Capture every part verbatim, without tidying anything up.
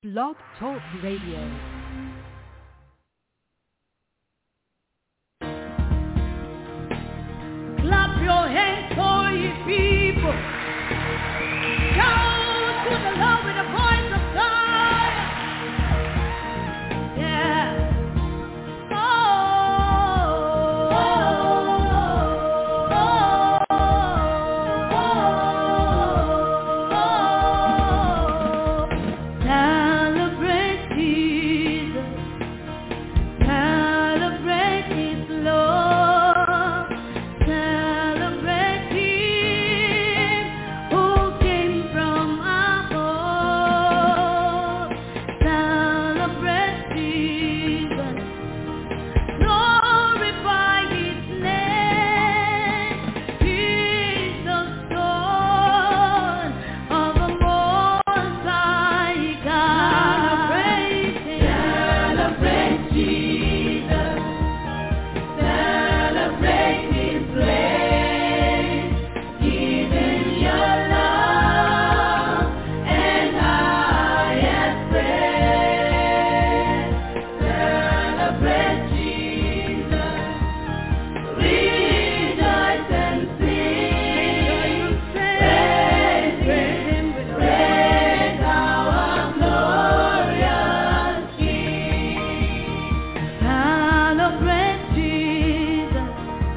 Blog Talk Radio. Clap your hands for ye people. Shout to the Lord with the voice of God. Yeah. Oh, oh, oh, oh, oh, oh. Celebrate Jesus. Celebrate His love. Celebrate Him who came from above. Celebrate Jesus. Glorify His name. He's the Son of the Most High God. Celebrate Jesus. Celebrate His grace. Giving your love and highest praise. Celebrate Jesus. Rejoice and sing. Praise Him, praise our glorious King. Celebrate Jesus.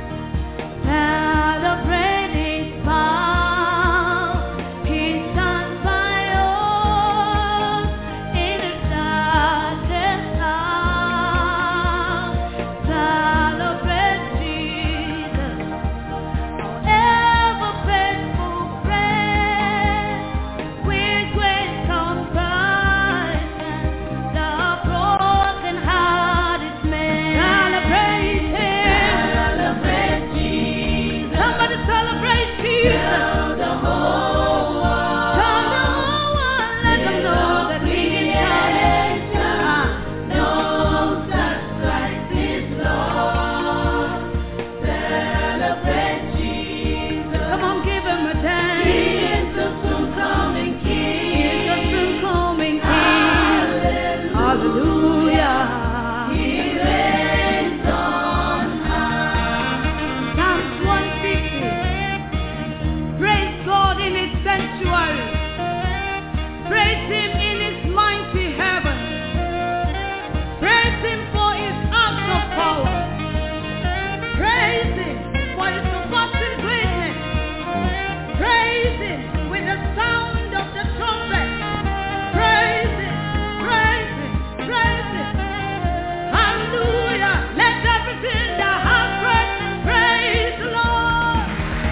Celebrate His power. He stands by us in the darkest hour. Celebrate Jesus, our ever faithful friend, with great compassion, the broken-hearted man. Celebrate Him. Celebrate Jesus. Somebody celebrate Jesus. Tell the whole world. Tell the whole world. Let them know that He is coming. Knows that Christ is Lord. Celebrate Jesus. Come on, give Him a dance. He is the soon coming King. He is the soon coming King. Hallelujah. He reigns on high. Psalms one fifty. Praise God in His sanctuary. Praise Him in His mighty heaven. Praise Him for His acts of power. Praise Him for His surpassing greatness. Praise Him with the sound of the trumpet. Praise Him, praise Him, praise Him. Hallelujah. Let everything that has breath praise the Lord.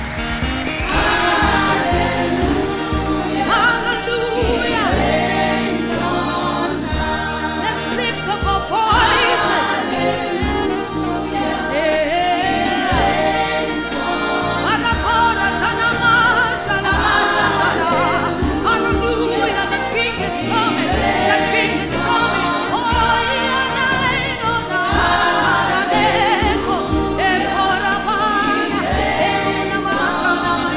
Hallelujah. Hallelujah. Let's lift up our voices. Anakora, tanama, tanama, tanama. Hallelujah. The King is coming. The King is coming. Oh, yeah, nine, oh, nine. Adeko, ekora, bana, enama, tanama,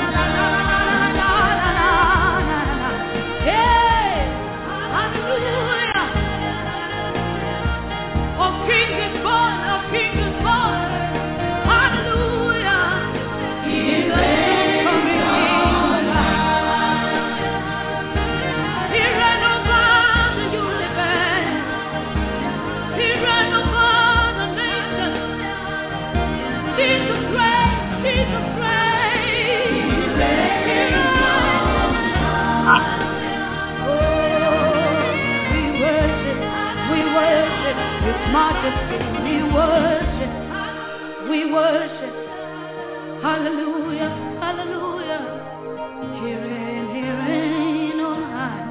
tanama. Hey, hallelujah. Our King is born, our King is born. Hallelujah. He is coming on high. He ran over the universe. He ran over the nations. Jesus reigns, Jesus reigns. He ran. Oh, we worship, we worship His majesty. We worship, we worship. Hallelujah, hallelujah. He reign, He reign on high.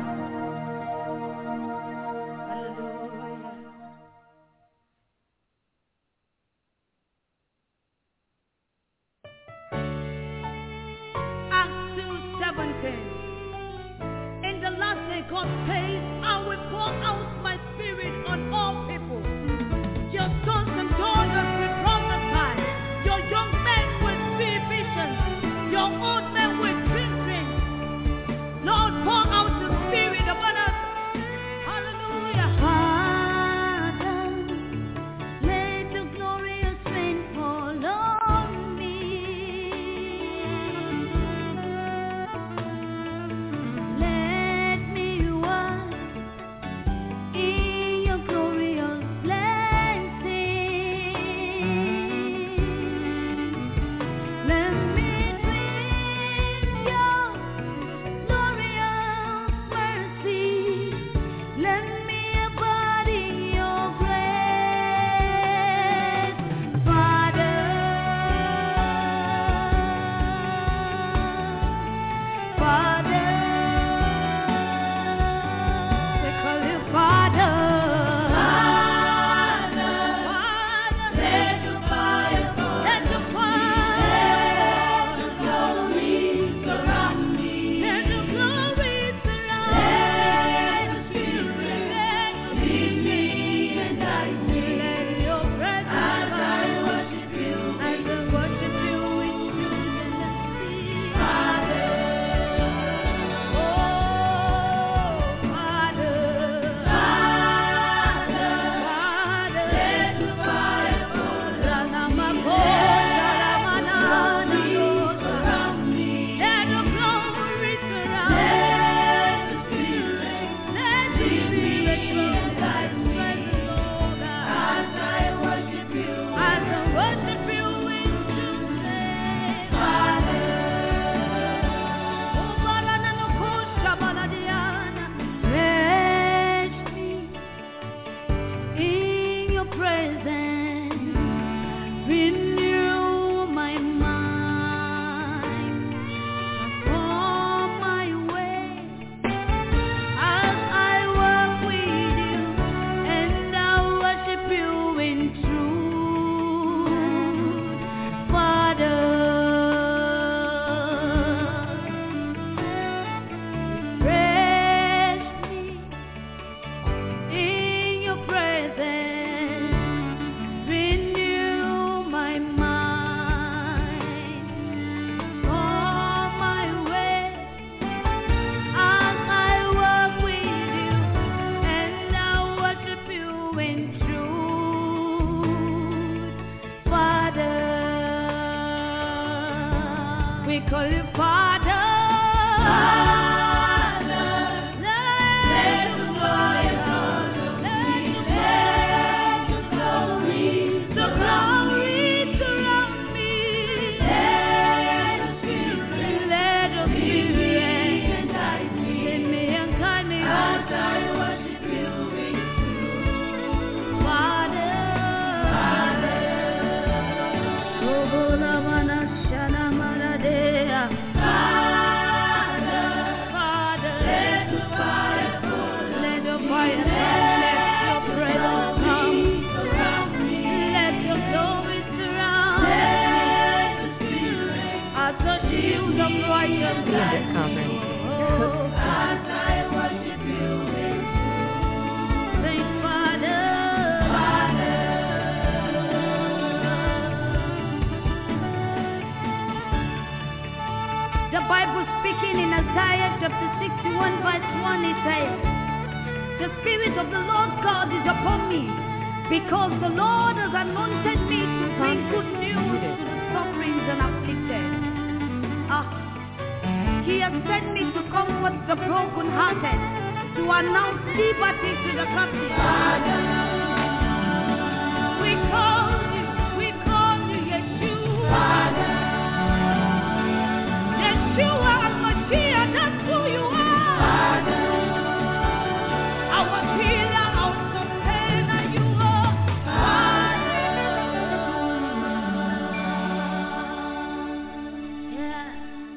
Hallelujah. Acts two seventeen. In the last day, God says, I will pour out my spirit on all people. Your sons and daughters will prophesy. Your young men will see visions. Your old men will dream dreams. Lord, pour out your spirit upon us. Hallelujah. Spirit of the Lord God is upon me, because the Lord has anointed me to bring good news to the sufferings and afflicted. Ah, He has sent me to comfort the brokenhearted, to announce liberty to the captives. We call you, we call you Yeshua. Yeshua HaMashiach, that's who you are. Our healer, our sustainer, you are. Yeah.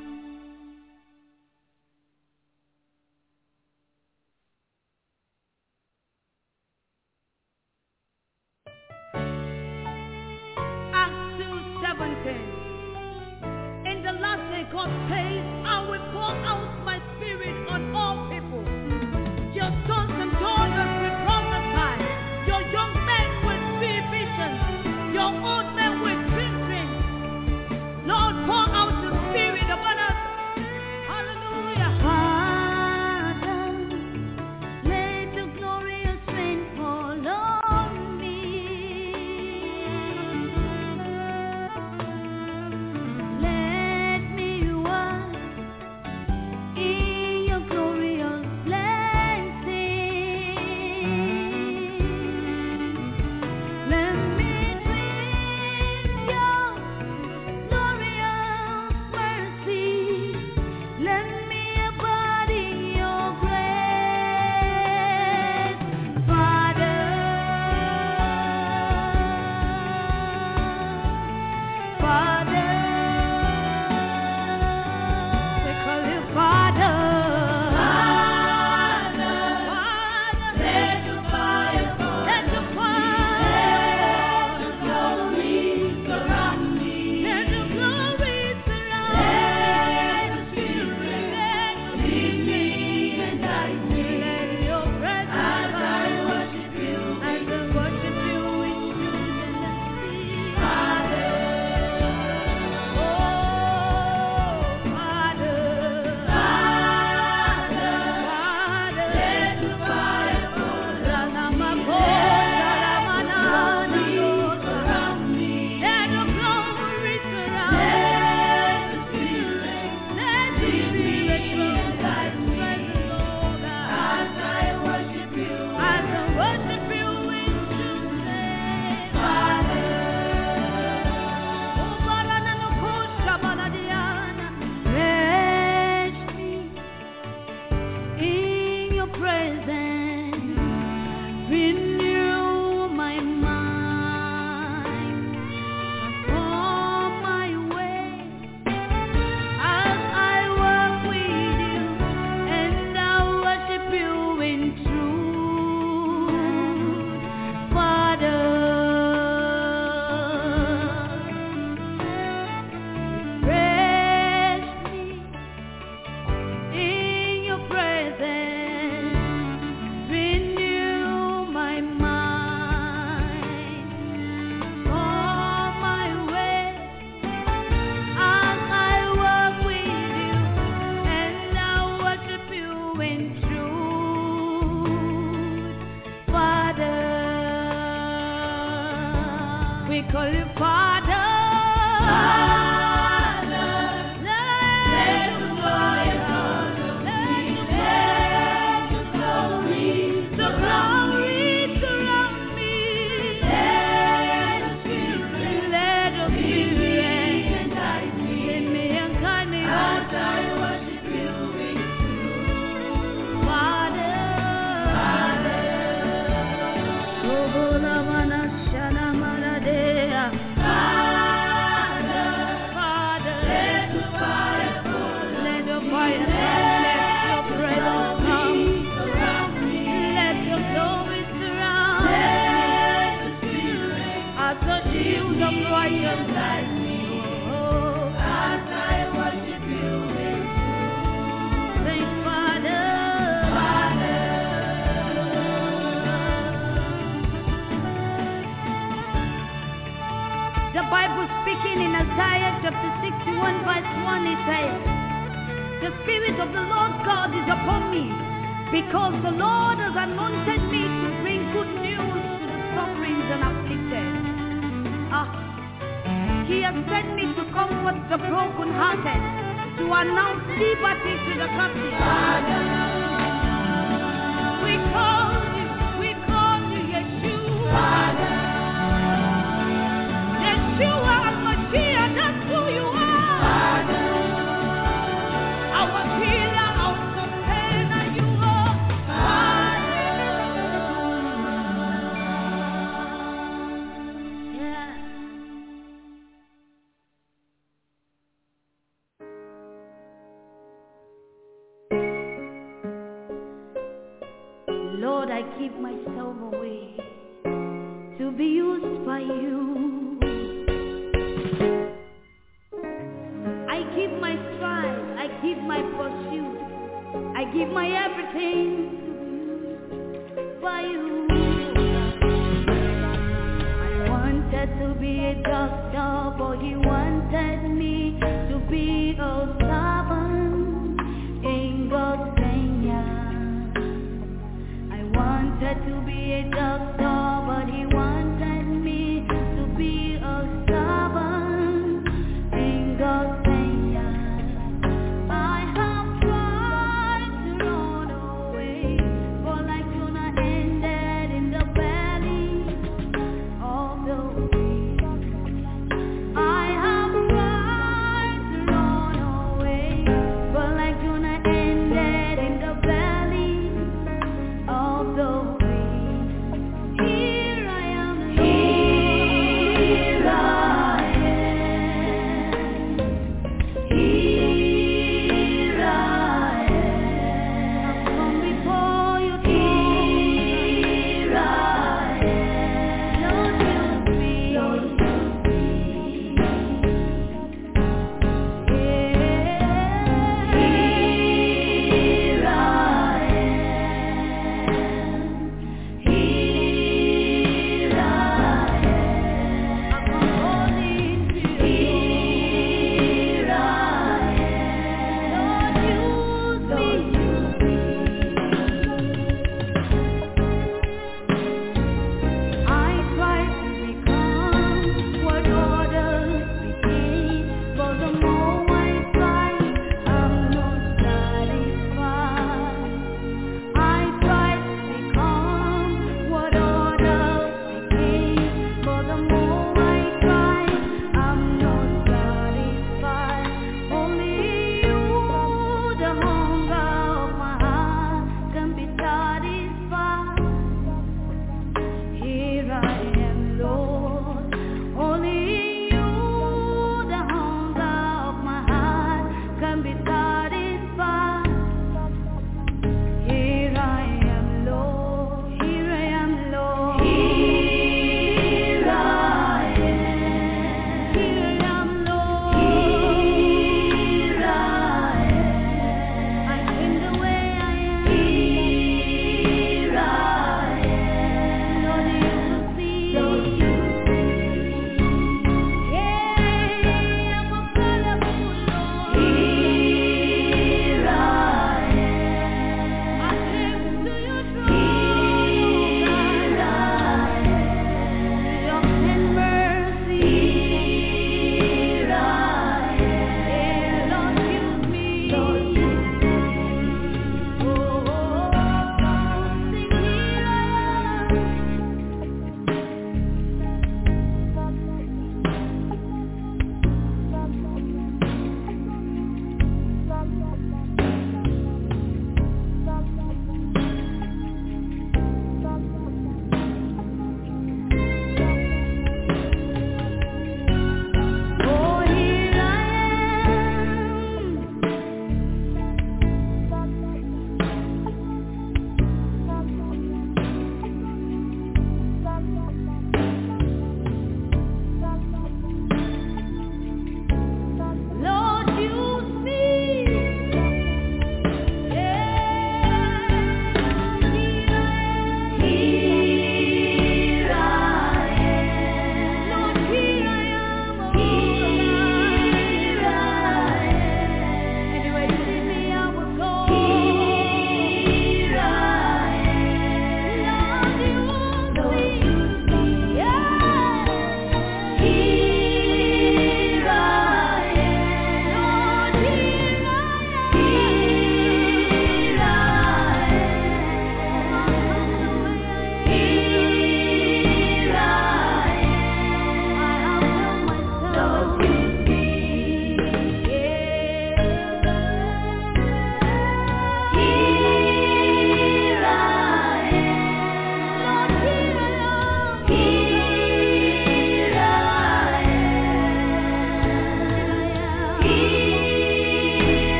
Acts two seventeen. In the last day, God says, I will pour out my spirit on all people. Your sons and daughters will prophesy. Your young men will see visions. Your old men will dream dreams. Lord, pour out the spirit upon us. Hallelujah. Father, let the glorious rain fall on me. Let me walk in your glorious blessing. Let me drink your glorious mercy. Let me abide in your grace, Father. Father, we call you Father. Father, let the fire fall. Let the fire. Let the glory surround me. Let the glory surround me. Let the Spirit lead me and guide me. Let your presence as I worship you, as I worship you in truth and in Father. Oh, Father, Father, let the fire fall. Ranamako, Ramanana, surround me. Let the glory surround me. Let the Spirit, let the Spirit guide me. Lord, as I worship you, as I worship you in truth and Father. Oh, Baranano, Kosha, Baladiana, rest me in your presence, renew my mind, transform my way, as I walk with you, and I worship you in truth, Father. Rest me in your presence, renew my mind, all my way, as I walk with you, and I worship you in truth, Father. We call you Father. Father, let the fire fall. Let the glory, the glory surround me. Let the Spirit, let the Spirit guide me. Lead me and guide me as I worship you in truth, Father. Father, Obolamana Shana Maradea. Father, Father, let the fire fall. Let the fire come. Let your presence come. Let your glory surround me. Let the Spirit as a shield of righteousness. Oh, as I worship you in truth. Thank Father. Father. The Bible speaking in Isaiah chapter sixty-one verse one, it says, the Spirit of the Lord God is upon me, Because the Lord has anointed me to bring good news to the suffering and afflicted. Ah, He has sent me to comfort the brokenhearted, to announce liberty to the captive. We call you, we call you Yeshua. Yeshua HaMashiach, that's who you are. Our healer, our sustainer, you are. Yeah. Lord, I give myself away to be used by you. I give my strive, I give my pursuit, I give my everything by you. I wanted to be a doctor, but you wanted me to be a servant in God's vineyard. I wanted to be a doctor, but he wanted me to be a servant in God's vineyard. I have tried to run away, but like Jonah ended in the belly of the whale. I have tried to run away, but like Jonah ended in the belly of the whale.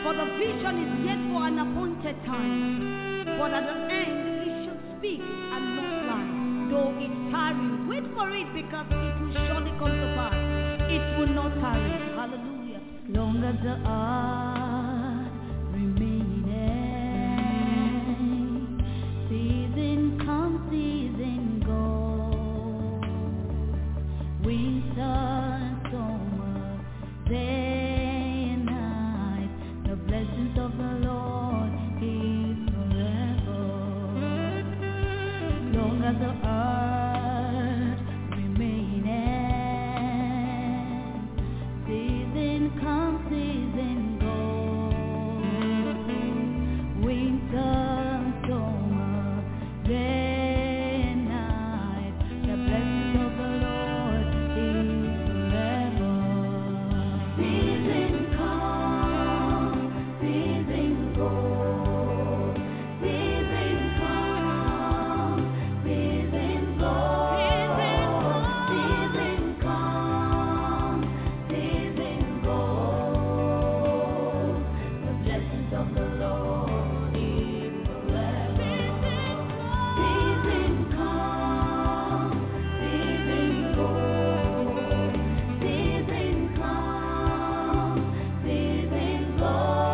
For the vision is yet for an appointed time, but at the end it shall speak and not lie. Though it tarry, wait for it, because it will surely come to pass. It will not tarry. Hallelujah. Long as the earth remaineth, season come, season go, winter and summer, day and night, the blessings of the Lord is forever. Long as the earth remaineth, season come, season go, winter and summer, day and night, the blessings of the Lord is forever. Season come, season go, season come, season go, season come, season go. The blessings of the Lord is forever. Season come, season go, season come, season go,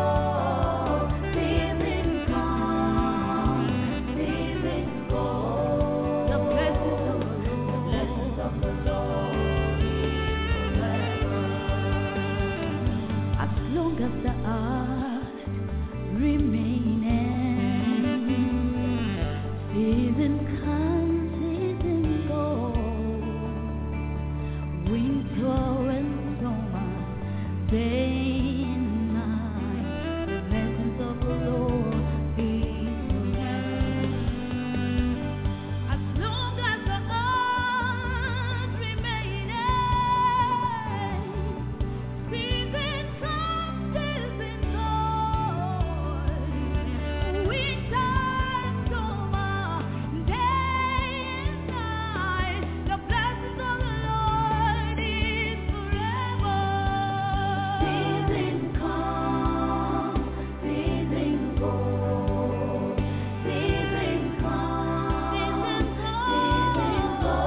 season come, season go. The blessings of the Lord, the blessings of the Lord is forever. As long as the earth remaineth, season come, season go, winter and summer, day and night, the blessings of the Lord is forever. As long as the earth remaineth, season come, season go, winter and summer, day and night, the blessings of the Lord is forever. Season come, season go, season come, season go,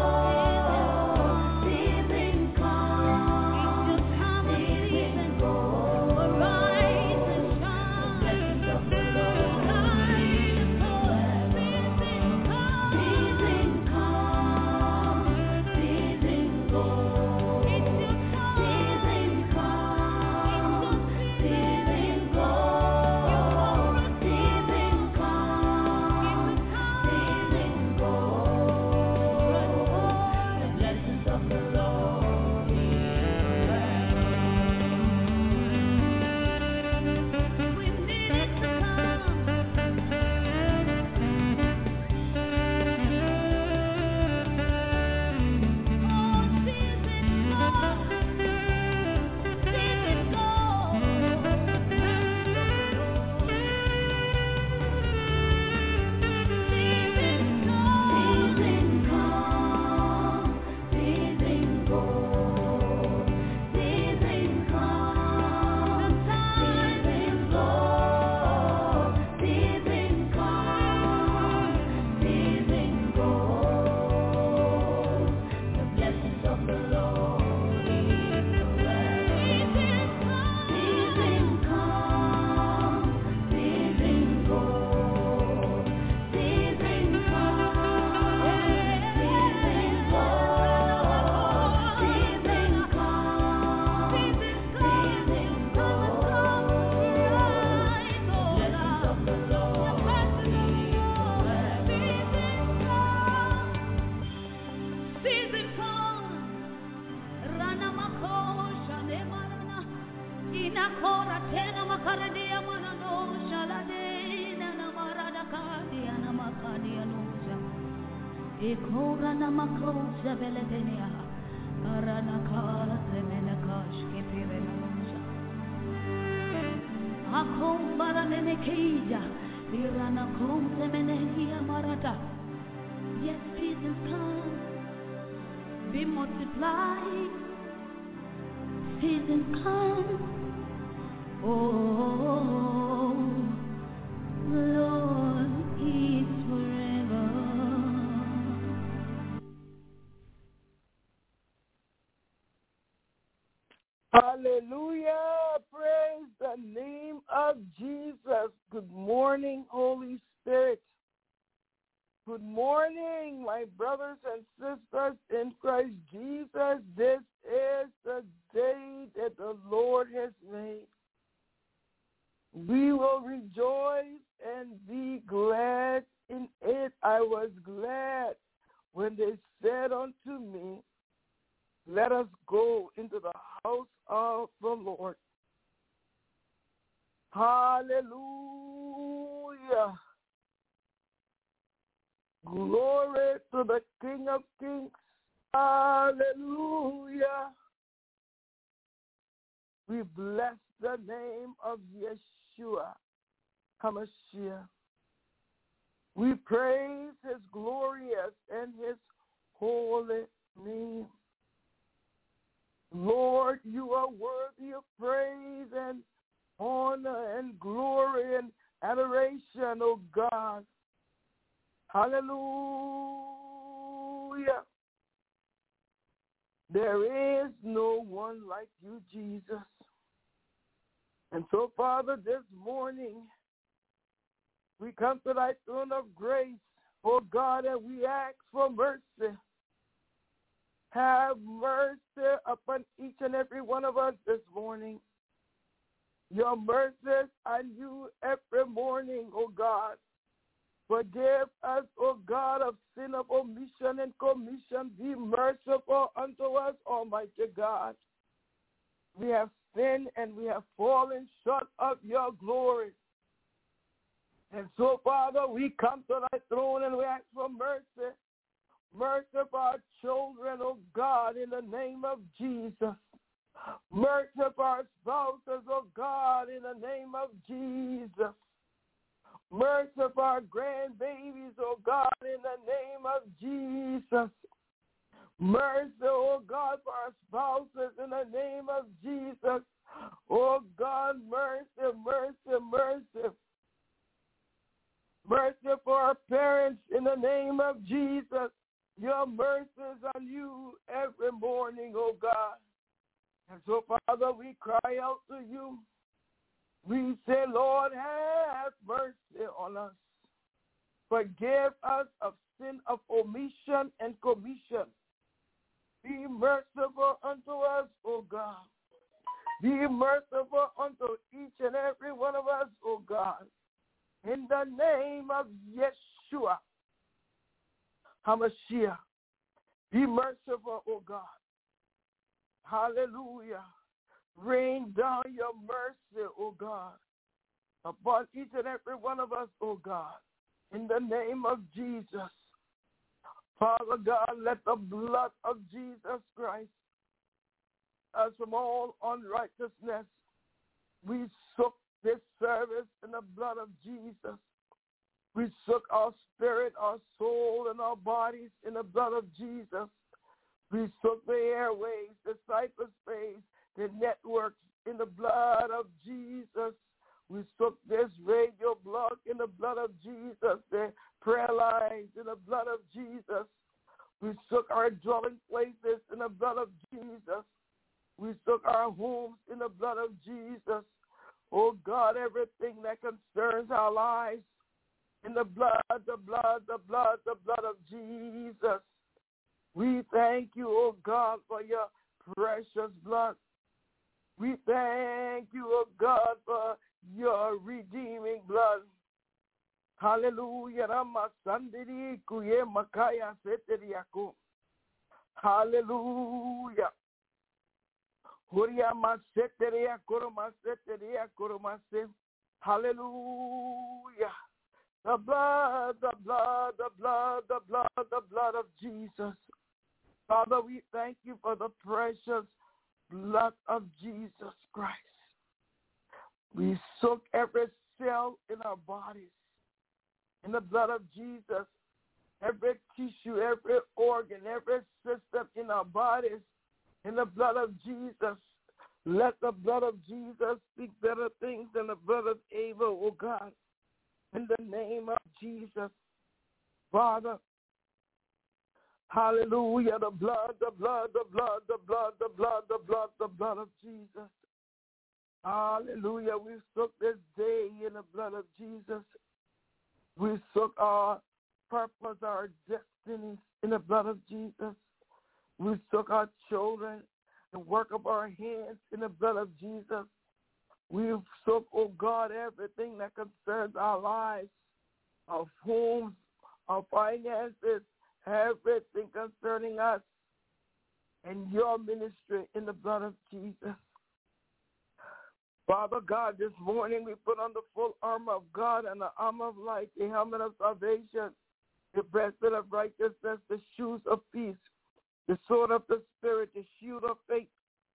season come, season go. Arise and shine, the blessings of the Lord is forever. Season come, season go, season come, season go, season come, season go. The blessings of the Lord is forever. We need it to come. Oh, season come, season go. Season come, season go, season come, season go, season come, season go. The blessings of the Lord is forever. Season come, season go, season come, season go, season come, season go. The blessings of the Lord is forever. Season come, Rana Makosha Nemarana, Inakora Tena Makaradia Manano, Shaladena Namarada Kadia Namakadia Noja, Ekora Namakosha Beledenia, Arana Kase Menakash Kepirena Noja, Akom Baranekeja, Irana Kom Semenehia Marata. Yes, seasons come, be multiplied. Seasons come, oh, of Jesus. Good morning, Holy Spirit. Good morning, my brothers and sisters in Christ Jesus. This is the day that the Lord has made. We will rejoice and be glad in it. I was glad when they said unto me, let us go into the house of the Lord. Hallelujah. Glory to the King of Kings. Hallelujah. We bless the name of Yeshua HaMashiach. We praise his glorious and his holy name. Lord, you are worthy of praise and honor and glory and adoration, O God. Hallelujah. There is no one like you, Jesus. And so, Father, this morning, we come to thy throne of grace, oh God, and we ask for mercy. Have mercy upon each and every one of us this morning. Your mercies are new every morning, oh God. Forgive us, O God, of sin of omission and commission. Be merciful unto us, Almighty God. We have sinned and we have fallen short of your glory. And so, Father, we come to thy throne and we ask for mercy. Mercy for our children, O God, in the name of Jesus. Mercy for our spouses, O God, in the name of Jesus. Mercy for our grandbabies, oh God, in the name of Jesus. Mercy, oh God, for our spouses in the name of Jesus. Oh God, mercy, mercy, mercy. Mercy for our parents in the name of Jesus. Your mercies on you every morning, oh God. And so, Father, we cry out to you. We say, Lord, have mercy on us. Forgive us of sin of omission and commission. Be merciful unto us, O God. Be merciful unto each and every one of us, O God. In the name of Yeshua HaMashiach. Be merciful, O God. Hallelujah. Rain down your mercy, O God, upon each and every one of us, O God, in the name of Jesus. Father God, let the blood of Jesus Christ us from all unrighteousness. We soak this service in the blood of Jesus. We soak our spirit, our soul, and our bodies in the blood of Jesus. We soak the airways, the cyberspace, the networks in the blood of Jesus. We soak this radio block in the blood of Jesus, the prayer lines in the blood of Jesus. We soak our dwelling places in the blood of Jesus. We soak our homes in the blood of Jesus. Oh God, everything that concerns our lives in the blood, the blood, the blood, the blood of Jesus. We thank you, oh God, for your precious blood. We thank you, oh God, for your redeeming blood. Hallelujah. Hallelujah. Hallelujah. The blood, the blood, the blood, the blood, the blood of Jesus. Father, we thank you for the precious blood of Jesus Christ. We soak every cell in our bodies in the blood of Jesus. Every tissue, every organ, every system in our bodies in the blood of Jesus. Let the blood of Jesus speak better things than the blood of Abel, oh God. In the name of Jesus, Father, hallelujah, the blood, the blood, the blood, the blood, the blood, the blood, the blood of Jesus. Hallelujah. We soak this day in the blood of Jesus. We soak our purpose, our destinies in the blood of Jesus. We soak our children, the work of our hands in the blood of Jesus. We soak, oh God, everything that concerns our lives, our homes, our finances, everything concerning us and your ministry in the blood of Jesus. Father God, this morning we put on the full armor of God and the armor of light, the helmet of salvation, the breastplate of righteousness, the shoes of peace, the sword of the Spirit, the shield of faith,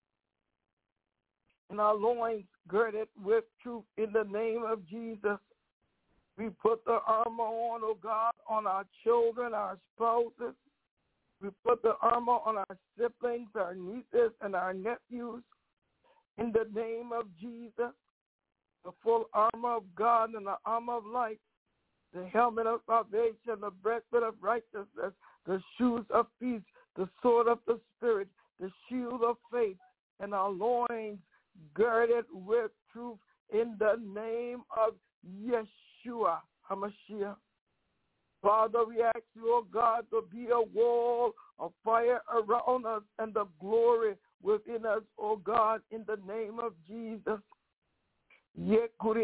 and our loins girded with truth in the name of Jesus. We put the armor on, oh God, on our children, our spouses. We put the armor on our siblings, our nieces, and our nephews. In the name of Jesus, the full armor of God and the armor of light, the helmet of salvation, the breastplate of righteousness, the shoes of peace, the sword of the Spirit, the shield of faith, and our loins girded with truth in the name of Yeshua HaMashiach. Father, we ask you, oh God, to be a wall of fire around us and the glory within us, oh God, in the name of Jesus. Be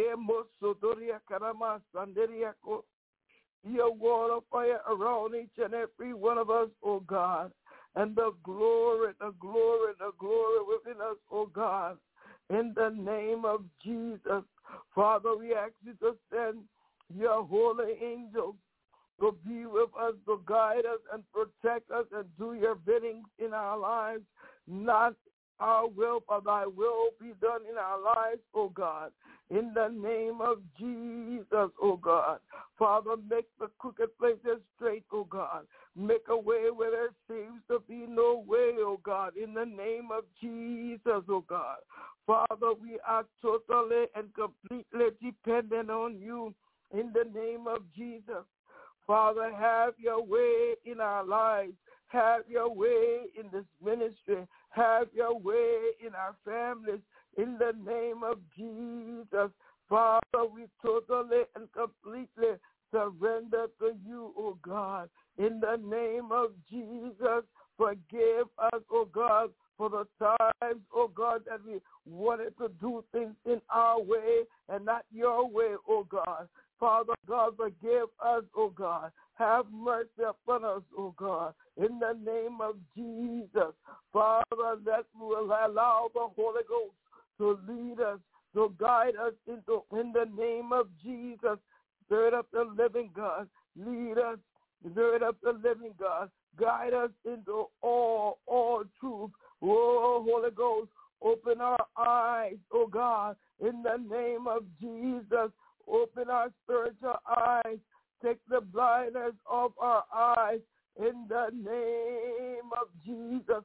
a wall of fire around each and every one of us, oh God, and the glory, the glory, the glory within us, oh God, in the name of Jesus. Father, we ask you to send your holy angels to be with us, to guide us and protect us and do your bidding in our lives. Not our will, but thy will be done in our lives, oh God. In the name of Jesus, oh God. Father, make the crooked places straight, oh God. Make a way where there seems to be no way, oh God. In the name of Jesus, oh God. Father, we are totally and completely dependent on you in the name of Jesus. Father, have your way in our lives. Have your way in this ministry. Have your way in our families. In the name of Jesus. Father, we totally and completely surrender to you, oh God. In the name of Jesus, forgive us, oh God, for the times, oh God, that we wanted to do things in our way and not your way, oh God. Father God, forgive us, oh God. Have mercy upon us, oh God. In the name of Jesus, Father, that will allow the Holy Ghost to lead us, to guide us into, in the name of Jesus. Spirit of the living God, lead us. Spirit of the living God, guide us into all, all truth. Oh, Holy Ghost, open our eyes, oh God, in the name of Jesus. Open our spiritual eyes. Take the blindness of our eyes in the name of Jesus.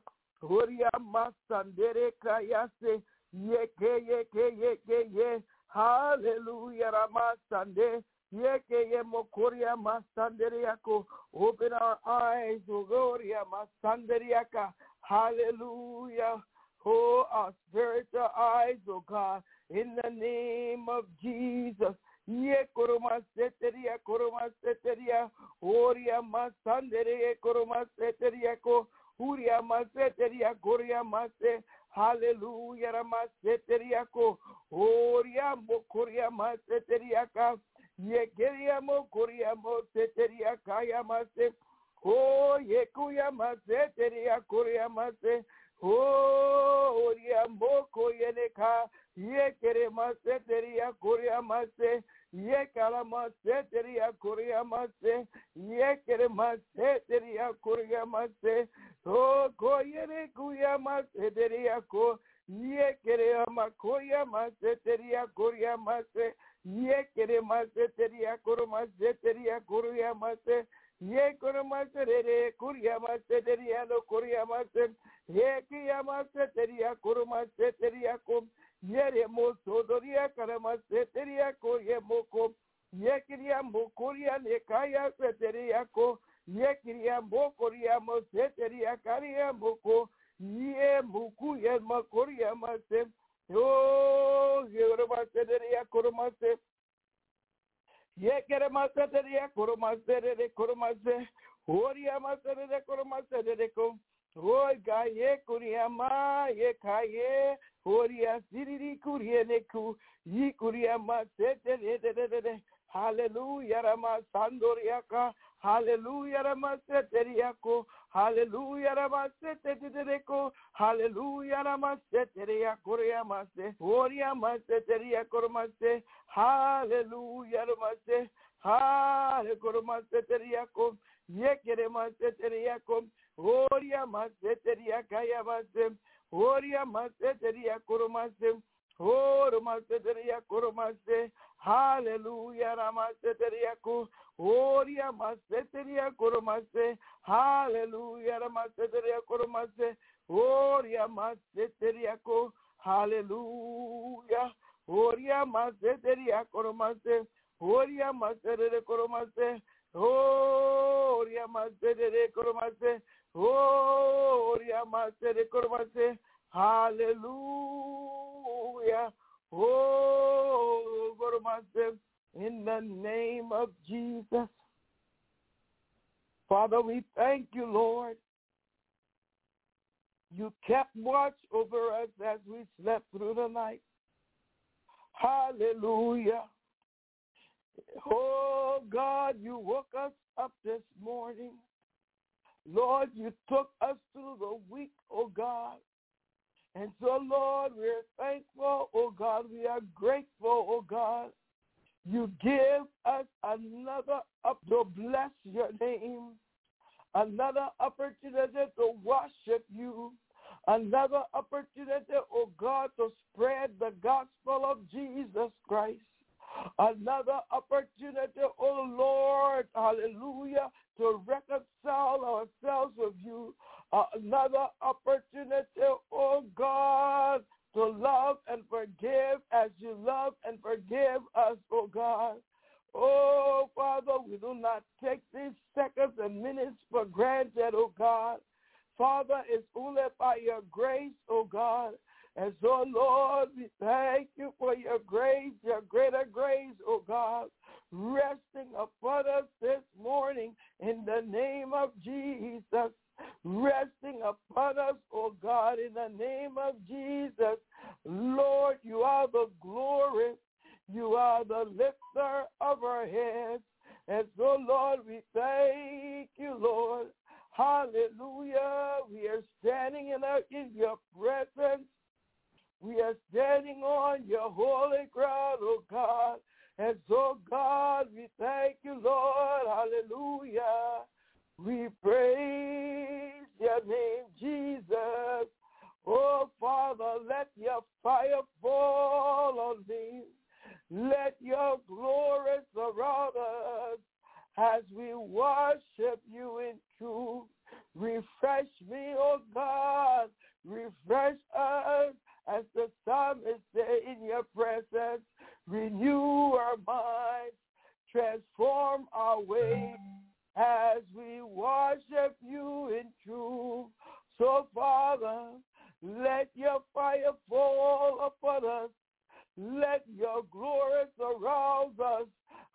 Hallelujah. Open our eyes. Hallelujah. Oh, our spiritual eyes, oh God, in the name of Jesus. Ye koroma seteria koroma seteria oria masandere koroma seteria ko uria maseteria koria mase hallelujah ramaseteria ko oria mokoria maseteria ka ye keria mokoria moseteria kaya mase oh ye kuya maseteria koria mase oh oria moko yeneka ye kere maseteria koria mase ye kala maseteria koria mase ye kere maseteria koria mase oh koyere kuya maseteria ko ye kere makoya maseteria koria mase ye kere maseteria koria maseteria koria mase ye kere maseteria koria maseteria no koria mase ye kiya maseteria koria maseteria ko Yere moso doria karama seteria ko ye moko ye kiria mokoria ne kaya seteria ko ye kiria mokoria mo seteria karia moko ye moku ye mokoria mase Oh, Yekoromase, Koromase. Yekeremase, Koromase, Koromase. Oriamase, Koromase, Ko. Oi, Gaye, Kuriama, Yekaye. Oria, Siri, Kurieneku. Yikuriamase, hallelujah, Rama Sandoriaka. Hallelujah, Rama Seteriako. Hallelujah, Rama Seteriako. Hallelujah, Rama Seteriako. Riamase. Oriama Seteriako Ramase. Hallelujah, Ramase. Hallelujah, Seteriako. Yekerema Seteriako. Oriama Seteriaka Yamase. Oriama Seteriako Ramase. Oh, Ramaseteriako Ramase. Hallelujah, Ramaseteriako. Oria maseteria koromase. Hallelujah, maseteria koromase. Oria maseteria ko. Hallelujah. Oria maseteria koromase. Oria maseteria koromase. Oria maseteria koromase. Oria maseteria koromase. Hallelujah. Oh, koromase. In the name of Jesus. Father, we thank you, Lord. You kept watch over us as we slept through the night. Hallelujah. Oh, God, you woke us up this morning. Lord, you took us through the week, oh God. And so, Lord, we're thankful, oh God. We are grateful, oh God. You give us another up to bless your name, another opportunity to worship you, another opportunity, oh God, to spread the gospel of Jesus Christ, another opportunity, oh Lord, hallelujah, to reconcile ourselves with you, uh, another opportunity, oh God, to love and forgive as you love and forgive us, oh God. Oh, Father, we do not take these seconds and minutes for granted, oh God. Father, it's only by your grace, oh God. And so, Lord, we thank you for your grace, your greater grace, oh God, resting upon us this morning in the name of Jesus. Resting upon us, oh God, in the name of Jesus. Lord, you are the glory. You are the lifter of our heads. And so, Lord, we thank you, Lord. Hallelujah. We are standing in, our, in your presence. We are standing on your holy ground, oh God. And so, God, we thank you, Lord. Hallelujah. We praise your name, Jesus. Oh, Father, let your fire fall on me. Let your glory surround us as we worship you in truth. Refresh me, oh God. Refresh us as the psalmist said in your presence. Renew our minds. Transform our ways as we worship you in truth. So, Father, let your fire fall upon us. Let your glory surround us.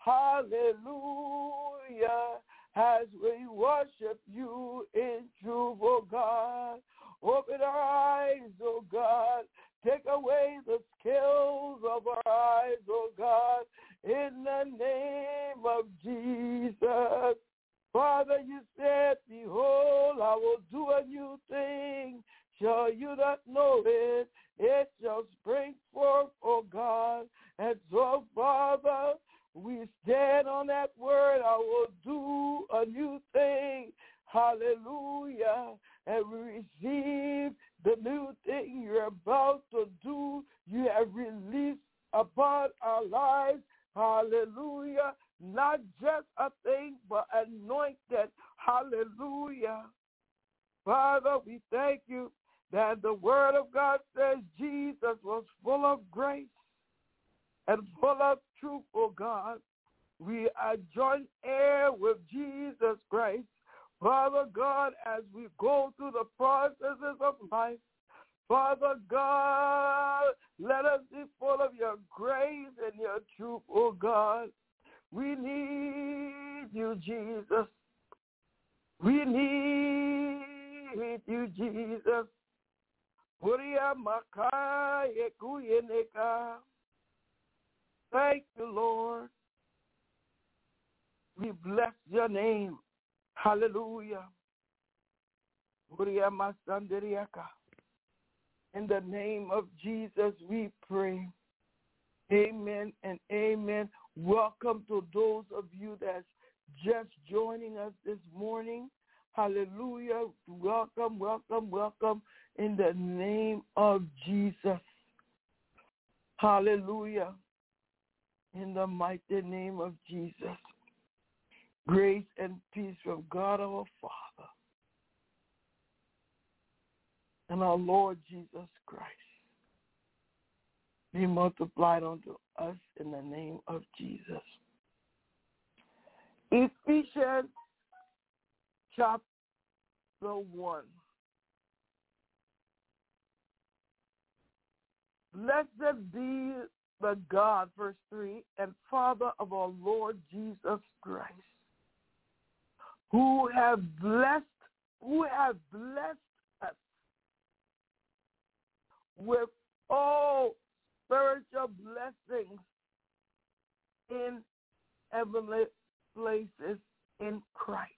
Hallelujah. As we worship you in truth, oh God. Open our eyes, oh God. Take away the scales of our eyes, oh God. In the name of Jesus. Father, you said, behold, I will do a new thing. Shall you not know it? It shall spring forth, O God. And so, Father, we stand on that word. I will do a new thing. Hallelujah. And we receive the new thing you're about to do. You have released upon our lives. Hallelujah. Not just a thing, but anointed. Hallelujah. Father, we thank you that the word of God says Jesus was full of grace and full of truth, oh God. We are joint heir with Jesus Christ. Father God, as we go through the processes of life, Father God, let us be full of your grace and your truth, oh God. We need you, Jesus. We need you, Jesus. Thank you, Lord. We bless your name. Hallelujah. In the name of Jesus, we pray. Amen and amen. Welcome to those of you that's just joining us this morning. Hallelujah. Welcome, welcome, welcome in the name of Jesus. Hallelujah. In the mighty name of Jesus. Grace and peace from God our Father and our Lord Jesus Christ be multiplied unto us in the name of Jesus. Ephesians chapter one. Blessed be the God, verse three, and Father of our Lord Jesus Christ, who have blessed, who have blessed us with all spiritual blessings in heavenly places in Christ.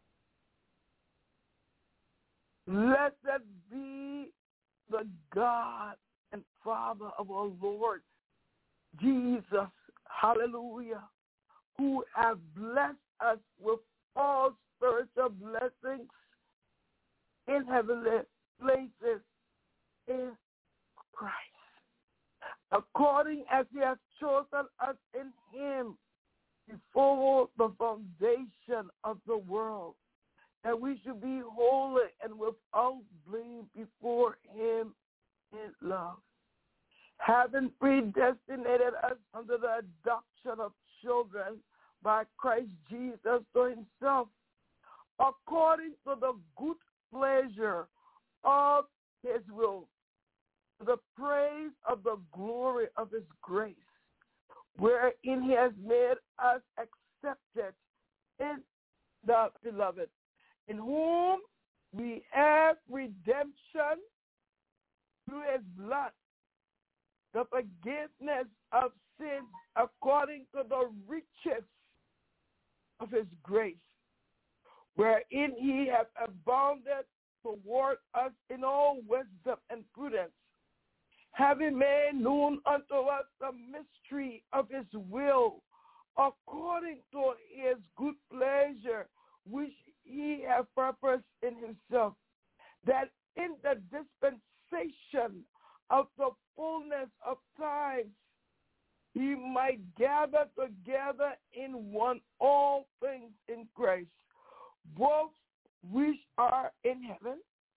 Blessed be the God and Father of our Lord Jesus, hallelujah, who have blessed us with all spiritual blessings in heavenly places in Christ, according as he has chosen us in him before the foundation of the world, that we should be holy and without blame before him in love, having predestinated us under the adoption of children by Christ Jesus to himself, according to the good pleasure of his will, to the praise of the glory of his grace, wherein he has made us accepted in the beloved, in whom we have redemption through his blood, the forgiveness of sins according to the riches of his grace, wherein he hath abounded toward us in all wisdom and prudence, having made known unto us the mystery of his will, according to his good pleasure, which he hath purposed in himself, that in the dispensation of the fullness of times he might gather together in one all things in Christ, both which are in heaven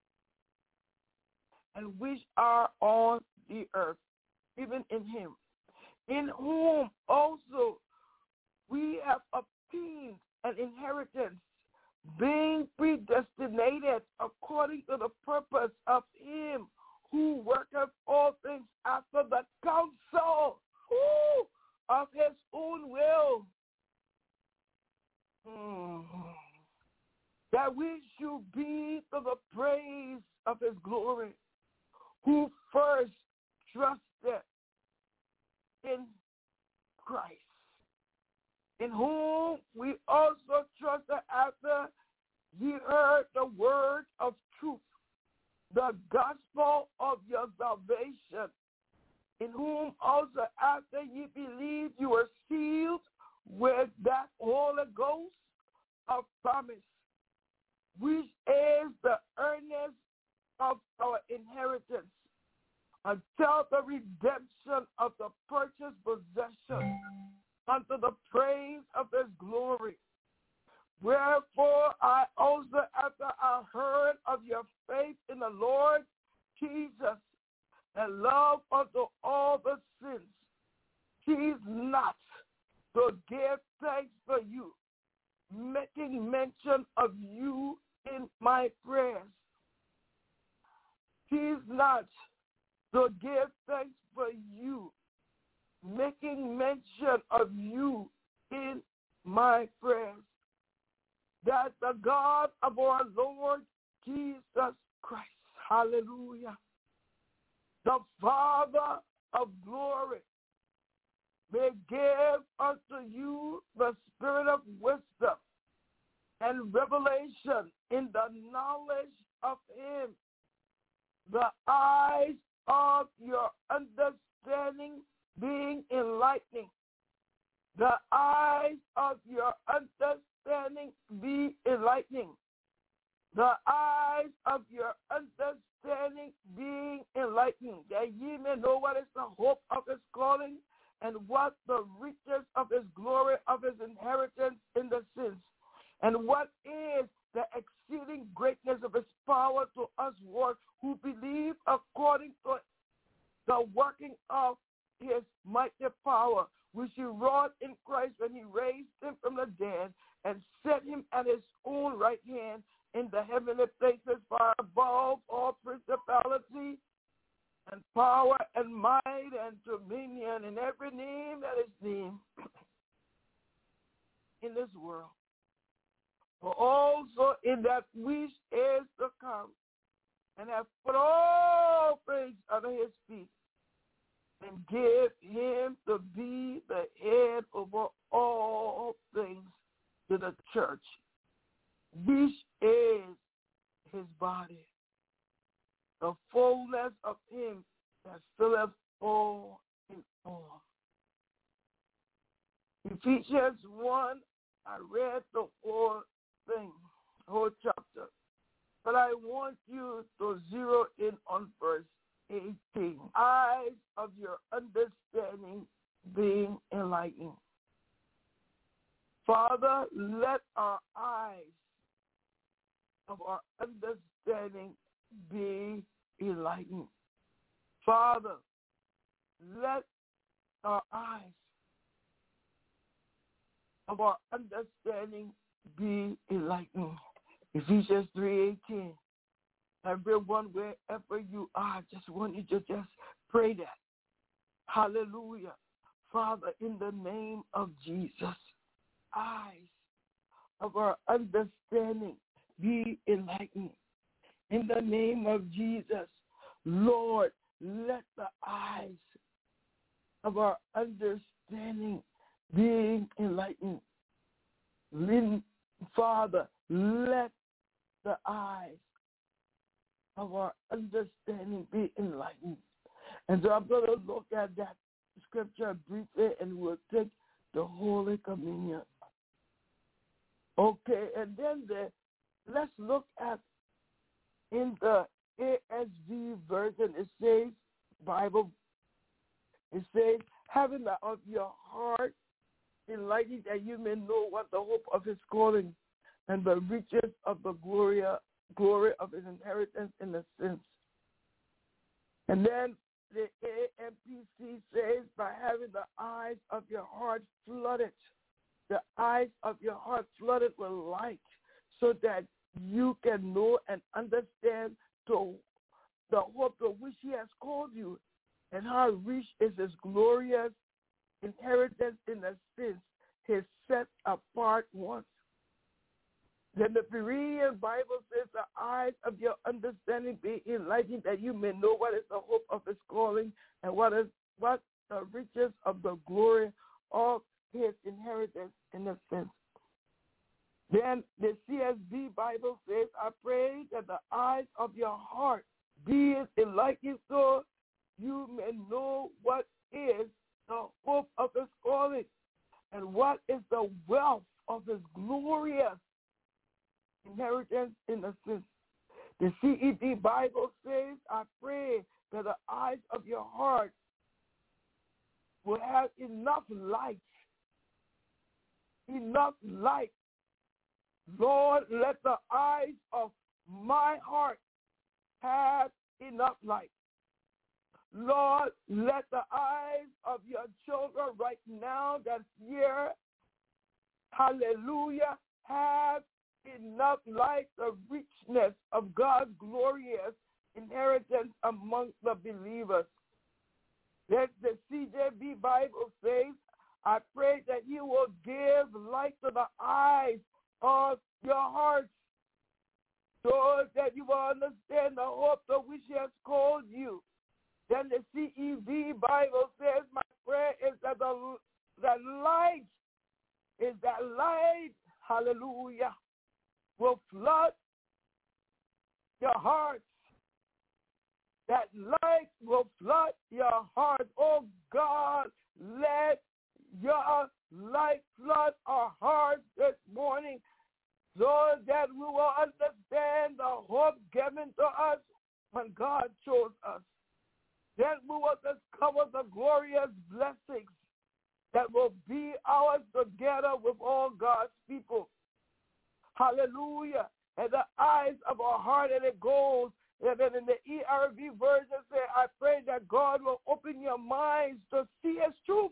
and which are on the earth, even in him, in whom also we have obtained an inheritance, being predestinated according to the purpose of him who worketh all things after the counsel ooh, of his own will, mm. that we should be to the praise of his glory, who first trusted in Christ, in whom we also trusted after ye heard the word of truth, the gospel of your salvation, in whom also after ye believed you were sealed with that Holy Ghost of promise, which is the earnest of our inheritance, until the redemption of the purchased possession, unto the praise of his glory. Wherefore I also, after I heard of your faith in the Lord Jesus, and love unto all the sins, cease not to give thanks for you, making mention of you in my prayers, cease not to give thanks for you, making mention of you in my prayers, that the God of our Lord Jesus Christ, hallelujah, the Father of glory, may give unto you the spirit of wisdom and revelation in the knowledge of him, the eyes of your understanding being enlightening, the eyes of your understanding be enlightening, the eyes of your understanding being enlightening, that ye may know what is the hope of his calling, and what the riches of his glory of his inheritance in the saints, and what is the exceeding greatness of his power to us who believe according to the working of his mighty power, which he wrought in Christ when he raised him from the dead and set him at his own right hand in the heavenly places, far above all principality and power and might and dominion and every name that is named in this world, but also in that which is to come, and have put all things under his feet, and give him to be the head over all things to the church, which is his body, the fullness of him that filleth all in all. Ephesians one, I read the whole thing, whole chapter, but I want you to zero in on verse eighteen. Eyes of your understanding being enlightened. Father, let our eyes of our understanding be enlightened. Father, let our eyes of our understanding be enlightened. Ephesians three eighteen. Everyone, wherever you are, just want you to just pray that. Hallelujah. Father, in the name of Jesus, eyes of our understanding be enlightened. In the name of Jesus, Lord, let the eyes of our understanding be enlightened. Father, let the eyes of our understanding be enlightened. And so I'm going to look at that scripture briefly, and we'll take the Holy Communion. Okay, and then the, let's look at in the A S V version, it says, Bible, it says, having the of your heart enlightened, that you may know what the hope of his calling and the riches of the glory, glory of his inheritance in the saints. And then the A M P C says, by having the eyes of your heart flooded, the eyes of your heart flooded with light, so that you can know and understand to the hope to which he has called you, and how rich is his glorious inheritance in the saints, his set apart ones. Then the Berean Bible says, the eyes of your understanding be enlightened, that you may know what is the hope of his calling, and what is what the riches of the glory of his inheritance in the saints. Then the C S B Bible says, I pray that the eyes of your heart be enlightened, so you may know what is the hope of his calling, and what is the wealth of his glorious inheritance in the saints. The C E D Bible says, I pray that the eyes of your heart will have enough light, enough light. Lord, let the eyes of my heart have enough light. Lord, let the eyes of your children right now that's here, hallelujah, have enough light, the richness of God's glorious inheritance among the believers. Let the C J B Bible says, I pray that you will give light to the eyes of your hearts, so that you will understand the hope to which he has called you. Then the C E V Bible says, my prayer is that the that light is that light, hallelujah, will flood your hearts. That light will flood your heart. Oh God, let your light flood our hearts this morning, so that we will understand the hope given to us when God chose us. Then we will discover the glorious blessings that will be ours together with all God's people. Hallelujah. And the eyes of our heart, and it goes, and then in the E R V version say, I pray that God will open your minds to see his truth.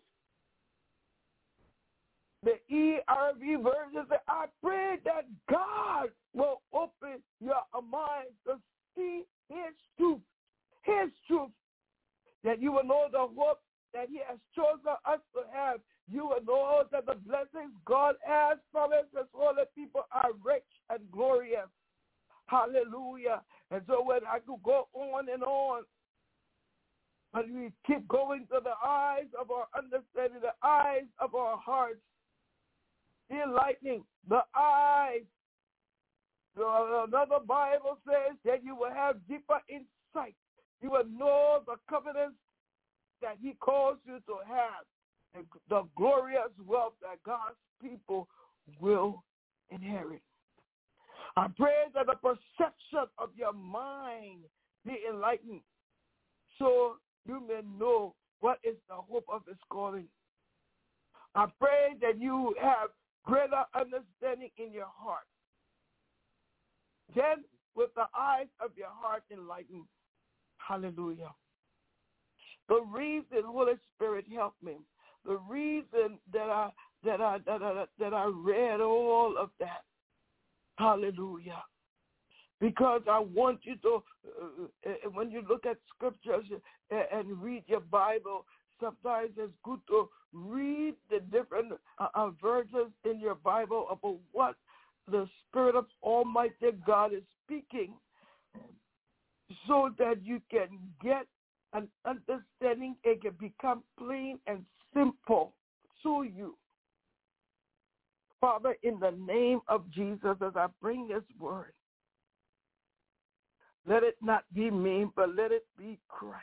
The E R V version says, I pray that God will open your minds to see his truth, his truth, that you will know the hope that he has chosen us to have. You will know that the blessings God has promised us, all the people are rich and glorious. Hallelujah. And so when I could go on and on, but we keep going to the eyes of our understanding, the eyes of our hearts, enlightening the eyes. So another Bible says that you will have deeper insight. You will know the covenants that he calls you to have, and the glorious wealth that God's people will inherit. I pray that the perception of your mind be enlightened, so you may know what is the hope of his calling. I pray that you have greater understanding in your heart. Then with the eyes of your heart enlightened. Hallelujah. The reason, Holy Spirit, help me. The reason that I that I that I, that I read all of that. Hallelujah. Because I want you to, uh, when you look at scriptures and, and read your Bible, sometimes it's good to read the different uh, uh, verses in your Bible about what the Spirit of Almighty God is speaking, so that you can get an understanding. It can become plain and simple to you. Father, in the name of Jesus, as I bring this word, let it not be me, but let it be Christ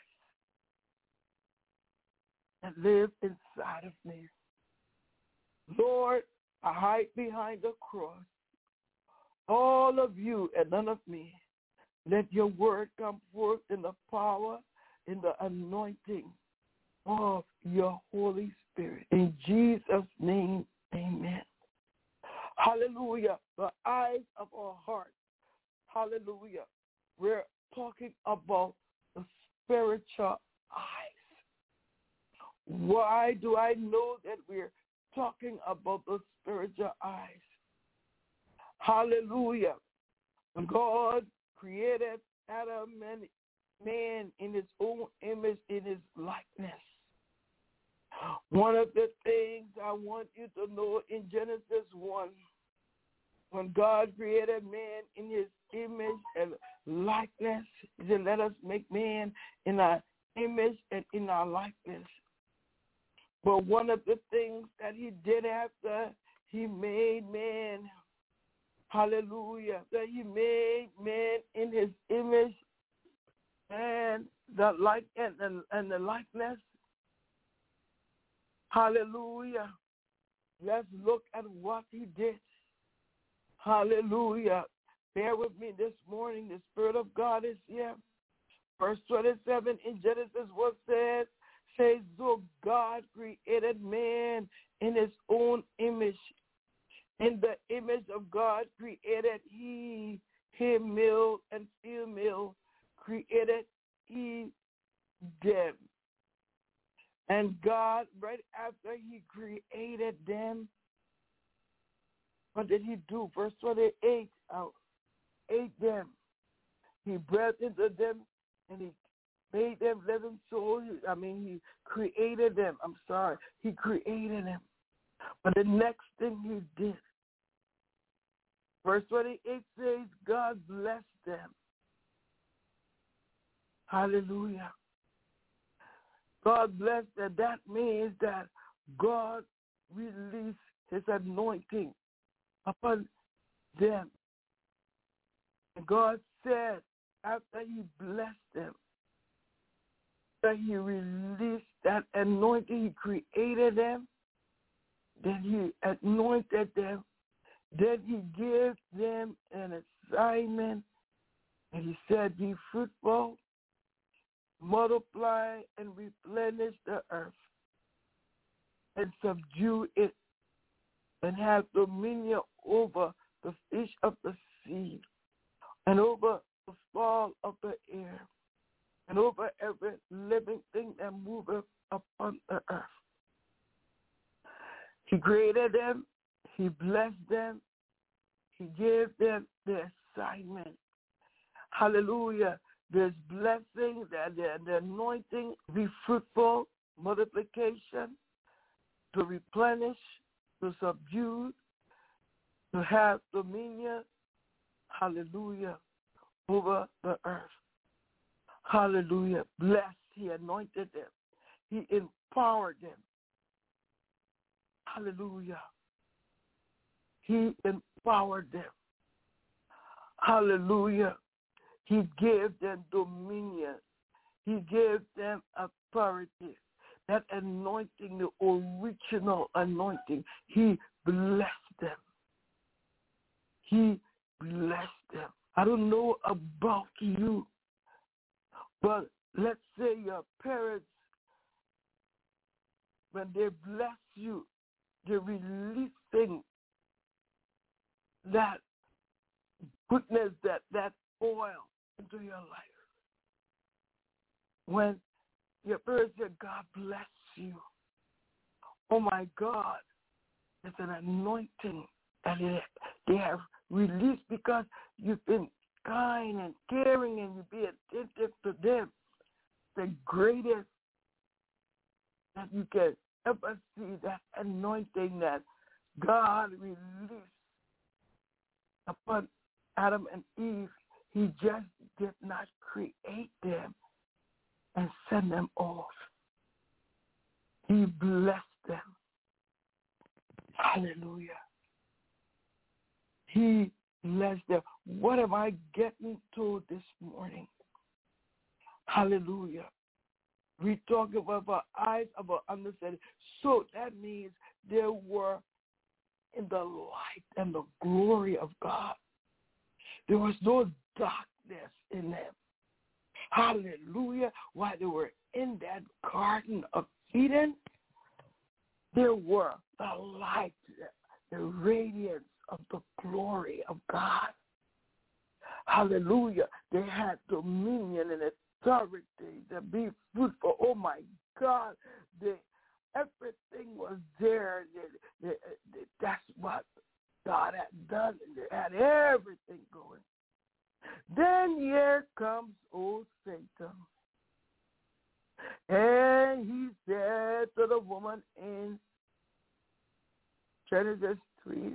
and live inside of me. Lord, I hide behind the cross. All of you and none of me. Let your word come forth in the power, in the anointing of your Holy Spirit. In Jesus' name, amen. Hallelujah. The eyes of our heart. Hallelujah. We're talking about the spiritual eyes. Why do I know that we're talking about the spiritual eyes? Hallelujah. God created Adam and man in his own image, in his likeness. One of the things I want you to know in Genesis one, when God created man in his image and likeness, he said, let us make man in our image and in our likeness. But one of the things that he did after he made man, hallelujah, that he made man in his image and the like and, and, and the likeness. Hallelujah. Let's look at what he did. Hallelujah. Bear with me this morning. The Spirit of God is here. Verse twenty-seven in Genesis what says, says, so God created man in his own image. In the image of God created he, him, male and female, created he them. And God, right after he created them, what did he do? Verse twenty-eight, uh, ate them. he breathed into them, and he made them living souls. I mean, he created them. I'm sorry. He created them. But the next thing he did, verse twenty-eight says, God blessed them. Hallelujah. God blessed them. That means that God released his anointing upon them. And God said, after he blessed them, that he released that anointing, he created them, then he anointed them, then he gave them an assignment, and he said, be fruitful, multiply, and replenish the earth, and subdue it, and have dominion over the fish of the sea, and over the fowl of the air, and over every living thing that moveth upon the earth. He created them, he blessed them, he gave them the assignment. Hallelujah. There's blessing, the, the, the anointing, be fruitful, multiplication, to replenish, to subdue, to have dominion, hallelujah, over the earth. Hallelujah. Blessed, he anointed them. He empowered them. Hallelujah. He empowered them. Hallelujah. He gave them dominion. He gave them authority. That anointing, the original anointing, he blessed them. He blessed them. I don't know about you, but let's say your parents, when they bless you, they're releasing that goodness, that, that oil into your life. When your parents say, God bless you, oh my God, it's an anointing that they have released because you've been kind and caring and you be attentive to them. The greatest that you can ever see, that anointing that God released upon Adam and Eve. He just did not create them and send them off. He blessed them. Hallelujah. He blessed them. What am I getting to this morning? Hallelujah. We talk about our eyes, about understanding. So that means they were in the light and the glory of God. There was no darkness in them. Hallelujah. While they were in that Garden of Eden, there were the light, the radiance of the glory of God. Hallelujah. They had dominion and authority to be fruitful. Oh, my God. They, everything was there. They, they, they, that's what God had done. They had everything going. Then here comes old Satan. And he said to the woman in Genesis three,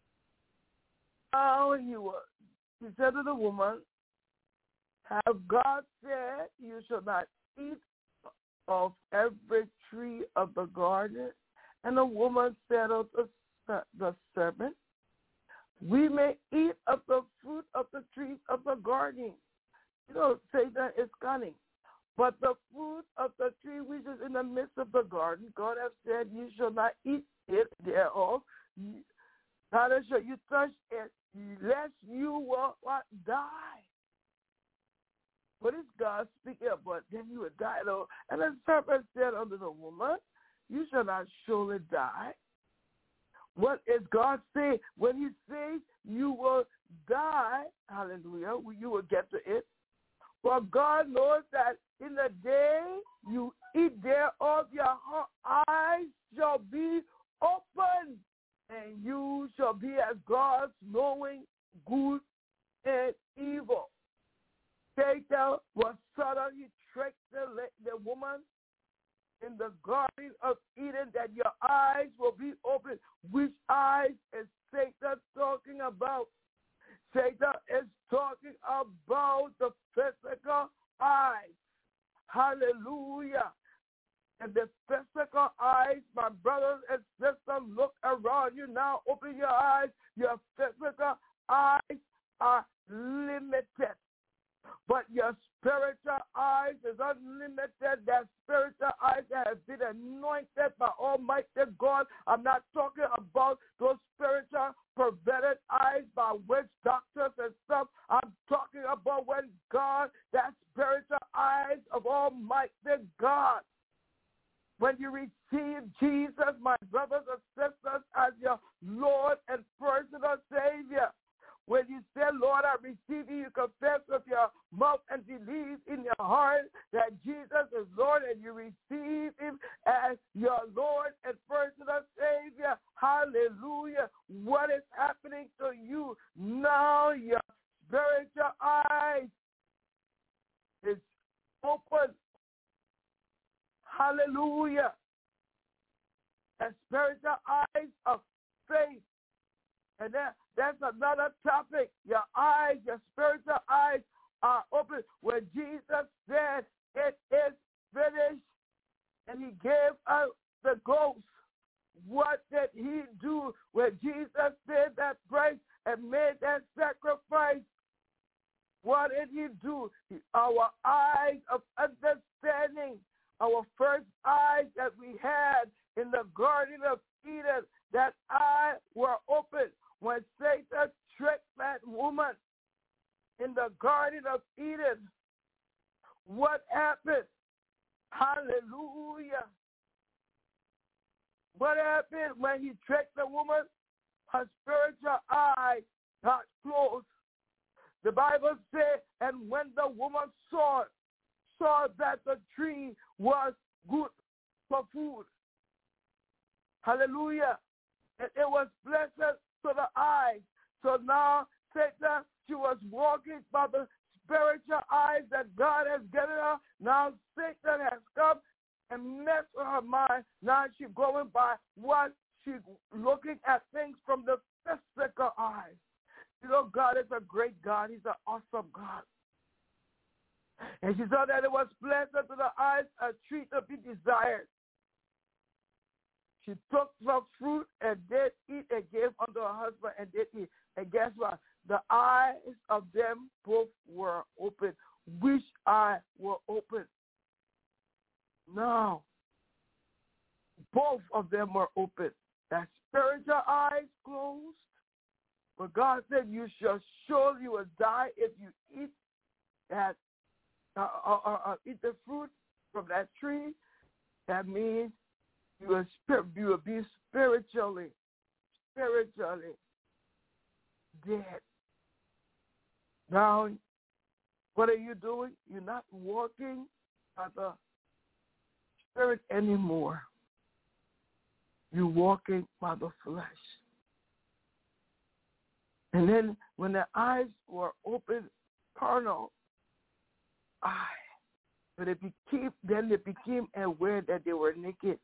how he was. He said to the woman, have God said you shall not eat of every tree of the garden? And the woman said unto the serpent, we may eat of the fruit of the trees of the garden. You know, Satan is cunning. But the fruit of the tree which is in the midst of the garden, God has said, you shall not eat it thereof, neither shall you touch it, lest you will what, die. What is God speaking about? Then you will die, though. And the serpent said unto the woman, you shall not surely die. What is God saying? When he says you will die, hallelujah, you will get to it. For God knows that in the day you eat thereof, your eyes shall be open, and you shall be as gods, knowing good and evil. Satan was subtle. He tricked the, the woman in the Garden of Eden that your eyes will be open. Which eyes is Satan talking about? Satan is talking about the physical eyes. Hallelujah. And the physical eyes, my brothers and sisters, look around you now. Open your eyes. Your physical eyes are limited. But your spiritual eyes is unlimited. That spiritual eyes that have been anointed by Almighty God. I'm not talking about those spiritual perverted eyes by witch doctors and stuff. I'm talking about when God, that spiritual eyes of Almighty God. When you receive Jesus, my brothers and sisters, as your Lord and personal Savior, when you say, Lord, I receive you, you confess with your mouth and believe in your heart that Jesus is Lord, and you receive him as your Lord and personal Savior. Hallelujah. What is happening to you now? Your spiritual eyes is open. Hallelujah. The spiritual eyes of faith. And that, that's another topic. Your eyes, your spiritual eyes are open. When Jesus said, it is finished, and he gave us the ghost, what did he do when Jesus paid that price and made that sacrifice? What did he do? He, our eyes of understanding, our first eyes that we had in the Garden of Eden, that eyes were open. When Satan tricked that woman in the Garden of Eden, what happened? Hallelujah. What happened when he tricked the woman? Her spiritual eye got closed. The Bible said, and when the woman saw, saw that the tree was good for food. Hallelujah. And it was pleasant to the eyes. So now Satan, she was walking by the spiritual eyes that God has given her. Now Satan has come and messed with her mind. Now she's going by what she's looking at things from the physical eyes. You know, God is a great God. He's an awesome God. And she saw that it was pleasant to the eyes, a treat to be desired. She took some fruit and did eat and gave unto her husband and did eat. And guess what? The eyes of them both were open. Which eye were open? No. Both of them were open. That spiritual eyes closed. But God said, you shall surely will die if you eat that, uh, uh, uh, uh, eat the fruit from that tree. That means you will, spir- you will be spiritually, spiritually dead. Now, what are you doing? You're not walking by the Spirit anymore. You're walking by the flesh. And then when the eyes were open, carnal eye, but it became, then they became aware that they were naked.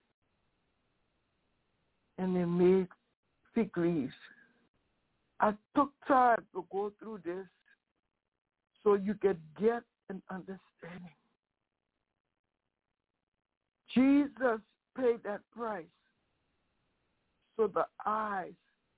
And they made fig leaves. I took time to go through this so you could get an understanding. Jesus paid that price so the eyes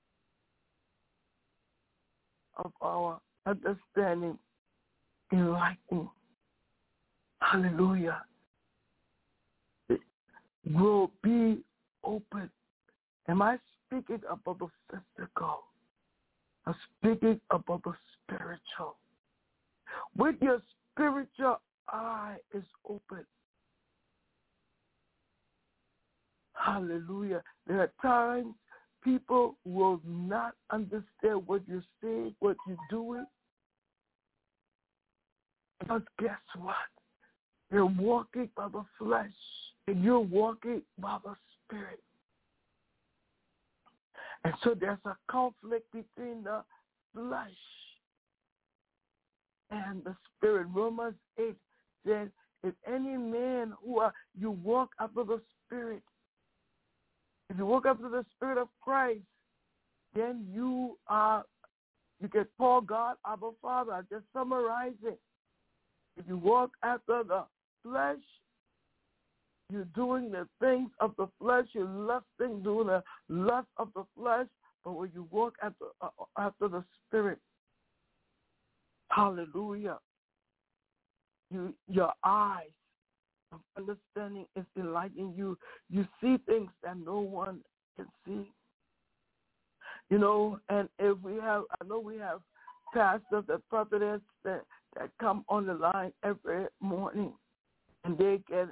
of our understanding enlightened. Hallelujah. It will be open. Am I speaking about the physical? I'm speaking about the spiritual. When your spiritual eye is open, hallelujah, there are times people will not understand what you're saying, what you're doing. But guess what? They're walking by the flesh, and you're walking by the Spirit. And so there's a conflict between the flesh and the Spirit. Romans eight says, if any man who are, you walk after the Spirit, if you walk after the Spirit of Christ, then you are, you can call God Abba Father. I just summarize it. If you walk after the flesh, you're doing the things of the flesh. You're lusting, doing the lust of the flesh. But when you walk after, uh, after the Spirit, hallelujah, you, your eyes of understanding is enlightening you. You see things that no one can see. You know, and if we have, I know we have pastors and prophets that, that come on the line every morning, and they can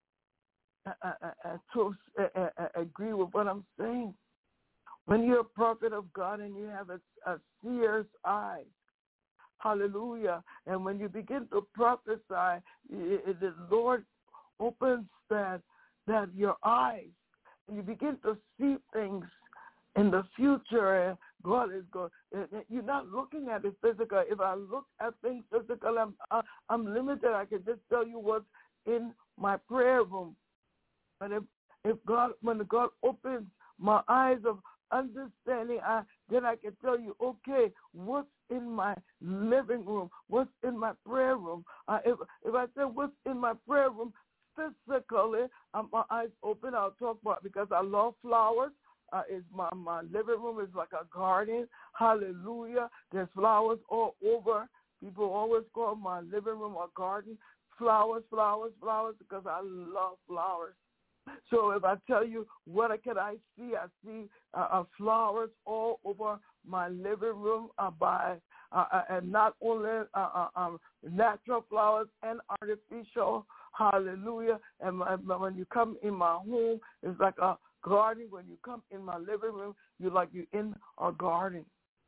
uh, uh, uh, to, uh, uh, agree with what I'm saying. When you're a prophet of God and you have a, a seer's eye, hallelujah, and when you begin to prophesy, it, it, the Lord opens that, that your eyes, and you begin to see things in the future. God is going. You're not looking at it physical. If I look at things physical, I'm I'm limited. I can just tell you what's in my prayer room. But if if God, when God opens my eyes of understanding, I then I can tell you, okay, what's in my living room? What's in my prayer room? Uh, if if I say what's in my prayer room physically, um, my eyes open. I'll talk about, because I love flowers. Uh, is my, my living room is like a garden. Hallelujah. There's flowers all over. People always call my living room a garden. Flowers, flowers, flowers, because I love flowers. So if I tell you what can I see, I see uh, uh, flowers all over my living room uh, by uh, uh, and not only uh, uh, um, natural flowers and artificial. Hallelujah. And my, when you come in my home, it's like a garden. When you come in my living room, you're like you're in a garden.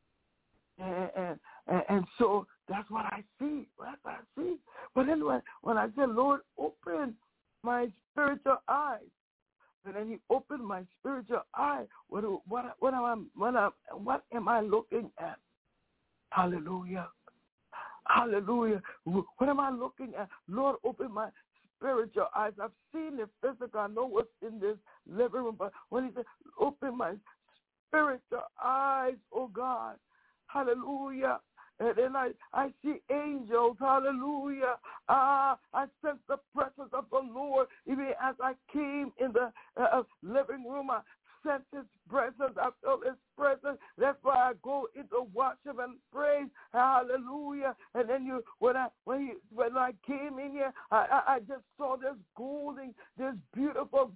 And, and, and, and so that's what I see. That's what I see. But then when, when I said, Lord, open my spiritual eyes, and then he opened my spiritual eye, what, what, what, am I, what, am, what am I looking at? Hallelujah. Hallelujah. What am I looking at? Lord, open my spiritual eyes. I've seen the physical. I know what's in this living room. But when he said, open my spiritual eyes, oh God. Hallelujah. And then I, I see angels. Hallelujah. Ah, I sense the presence of the Lord. Even as I came in the uh, living room, I sense his presence. I felt his presence. That's why I go into worship and praise. Hallelujah. And then you, when I when you, when I came in here, I, I, I just saw this golden, this beautiful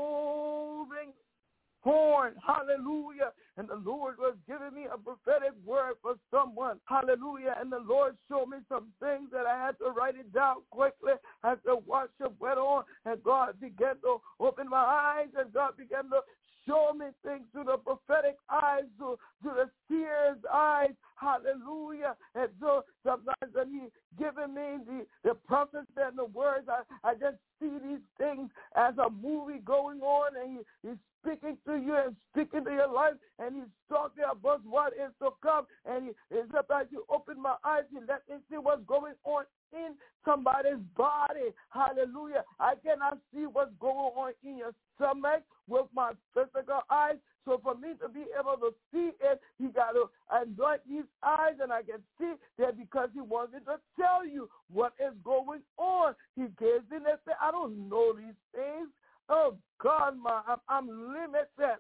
golden horn. Hallelujah. And the Lord was giving me a prophetic word for someone. Hallelujah. And the Lord showed me some things that I had to write it down quickly as the worship went on. And God began to open my eyes, and God began to show me things through the prophetic eyes, through, through the seer's eyes. Hallelujah. And so sometimes when he giving me the, the prophecy and the words, I, I just see these things as a movie going on, and he, he's speaking to you and speaking to your life, and he's talking about what is to come. And he, it's about you open my eyes and let me see what's going on in somebody's body. Hallelujah. I cannot see what's going on in your stomach with my physical eyes. So for me to be able to see it, he got to anoint these eyes, and I can see that because he wanted to tell you what is going on. He gives in and say, I don't know these things. Oh, God, my, I'm, I'm limited.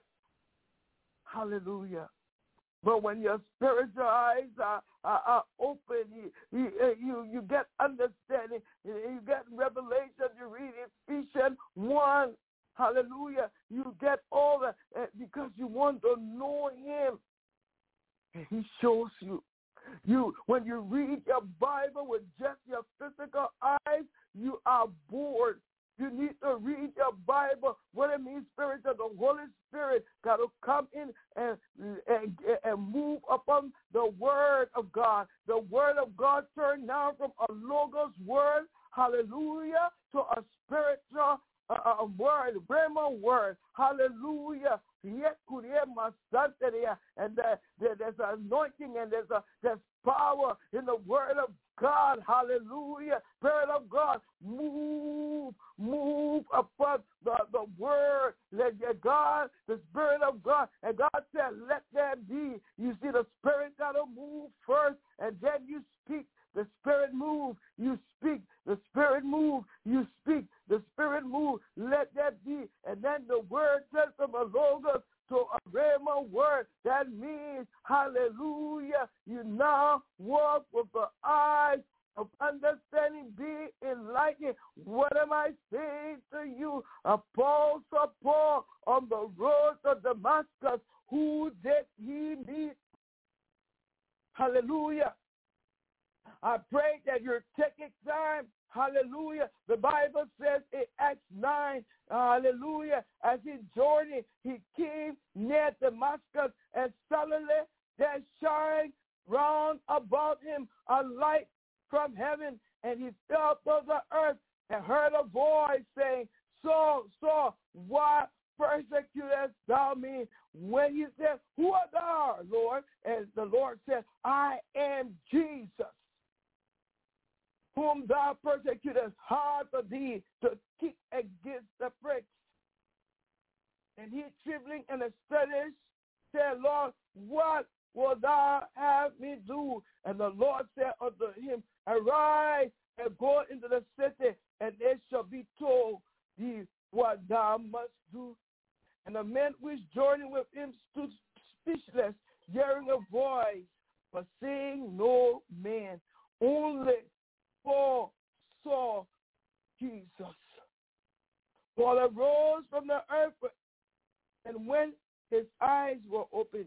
Hallelujah. But when your spiritual eyes are, are, are open, you, you, you, you get understanding, you get revelation, you read Ephesians one. Hallelujah. You get all that uh, because you want to know him. And he shows you. You, when you read your Bible with just your physical eyes, you are bored. You need to read your Bible. What it means, spiritual, the Holy Spirit got to come in and, and, and move upon the Word of God. The Word of God turned now from a logos word, hallelujah, to a spiritual a, a word, Rhema word, hallelujah. And there, there, there's an anointing, and there's a there's power in the Word of God. Hallelujah. Spirit of God, move, move upon the, the word. Let your God, the Spirit of God, and God said, let there be. You see, the Spirit got to move first, and then you speak. The Spirit move, you speak. The Spirit move, you speak. The Spirit move, let that be. And then the word says from a logos to a rhema word. That means, hallelujah, you now walk with the eyes of understanding, be enlightened. What am I saying to you? Apostle Paul on the road to Damascus, who did he meet? Hallelujah. I pray that you're taking time. Hallelujah. The Bible says in Acts nine, hallelujah, as he journeyed, he came near Damascus, and suddenly there shined round about him a light from heaven, and he fell to the earth and heard a voice saying, Saul, Saul, why persecutest thou me? When he said, who art thou, Lord? And the Lord said, I am Jesus, whom thou persecutest. Hard for thee to kick against the pricks. And he, trembling and astonished, said, Lord, what will thou have me do? And the Lord said unto him, arise and go into the city, and it shall be told thee what thou must do. And the men which journeyed with him stood speechless, hearing a voice, but seeing no man. Only Paul saw Jesus. Paul arose from the earth, and when his eyes were opened,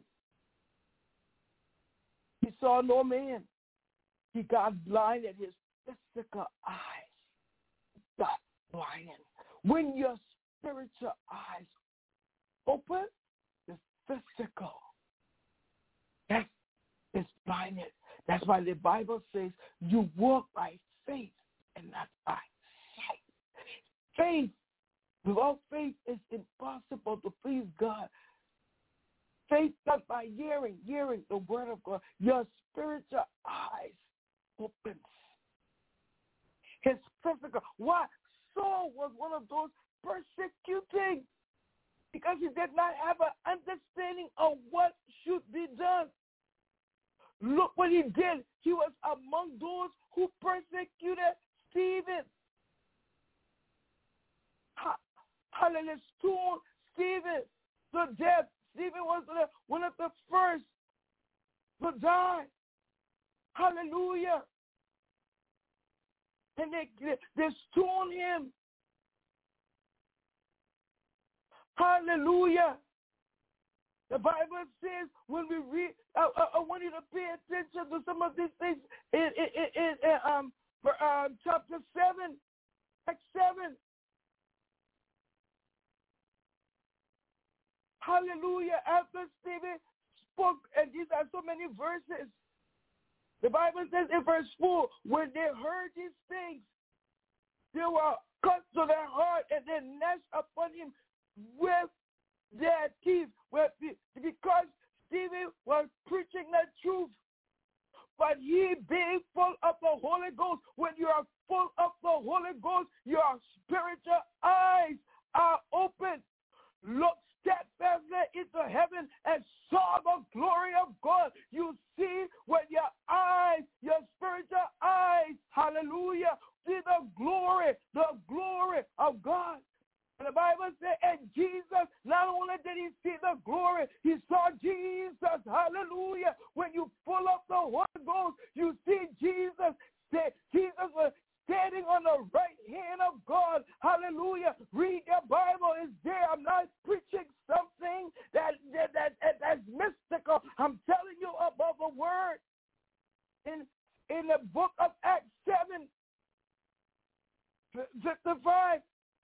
he saw no man. He got blinded. His physical eyes got blinded. When your spiritual eyes open, the physical, that is blinded. That's why the Bible says you walk by faith and not by sight. Faith, without faith, is impossible to please God. Faith not by hearing, hearing the word of God. Your spiritual eyes opens. His physical. Why? Saul was one of those persecuting because he did not have an understanding of what should be done. Look what he did. He was among those who persecuted Stephen. Hallelujah. Stoned Stephen to death. Stephen was one of the first to die. Hallelujah. And they, they stoned him. Hallelujah. The Bible says when we read, I, I, I want you to pay attention to some of these things in, in, in, in um, for, um, chapter seven, Acts seven. Hallelujah. After Stephen spoke, and these are so many verses. The Bible says in verse four, when they heard these things, they were cut to their heart, and they gnashed upon him with their teeth, because Stephen was preaching the truth. But he being full of the Holy Ghost, when you are full of the Holy Ghost, your spiritual eyes are open. Look steadfastly into heaven and saw the glory of God. You see with your eyes, your spiritual eyes, hallelujah, see the glory, the glory of God. And the Bible says, and Jesus, not only did he see the glory, he saw Jesus, hallelujah. When you pull up the Holy Ghost, you see Jesus. Jesus was standing on the right hand of God, hallelujah. Read your Bible, it's there. I'm not preaching something that, that, that, that that's mystical. I'm telling you about the word. In, in the book of Acts seven, fifty-five,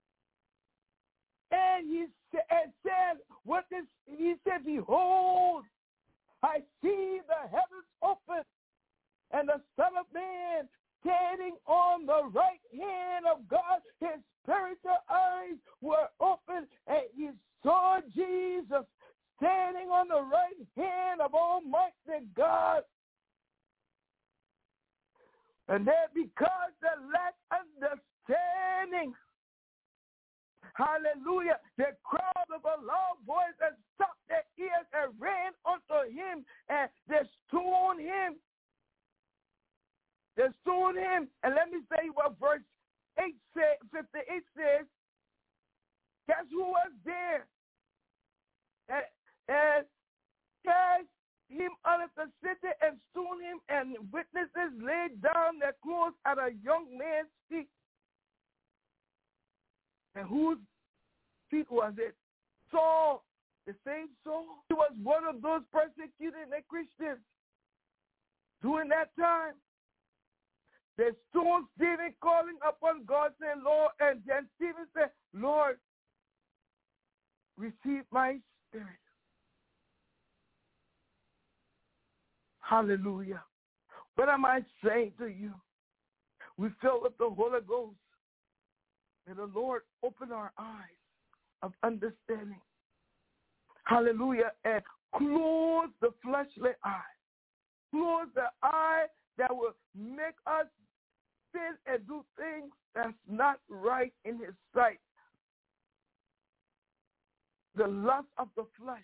and he said, what is, he said, behold, I see the heavens open, and the Son of Man standing on the right hand of God. His spiritual eyes were open, and he saw Jesus standing on the right hand of Almighty God. And they, because they lack understanding, hallelujah, they cried with a loud voice and stopped their ears and ran unto him, and they stoned him. They stoned him. And let me say what verse eight say, fifty-eight says. Guess who was there? And, and cast him out of the city and stoned him, and witnesses laid down their clothes at a young man's feet. And whose feet was it? Saul, the same Saul. He was one of those persecuting the Christians during that time. They stoned Stephen, calling upon God, saying, Lord, and then Stephen said, Lord, receive my spirit. Hallelujah. What am I saying to you? We fill with the Holy Ghost. May the Lord open our eyes of understanding. Hallelujah. And close the fleshly eye. Close the eye that will make us sin and do things that's not right in his sight. The lust of the flesh.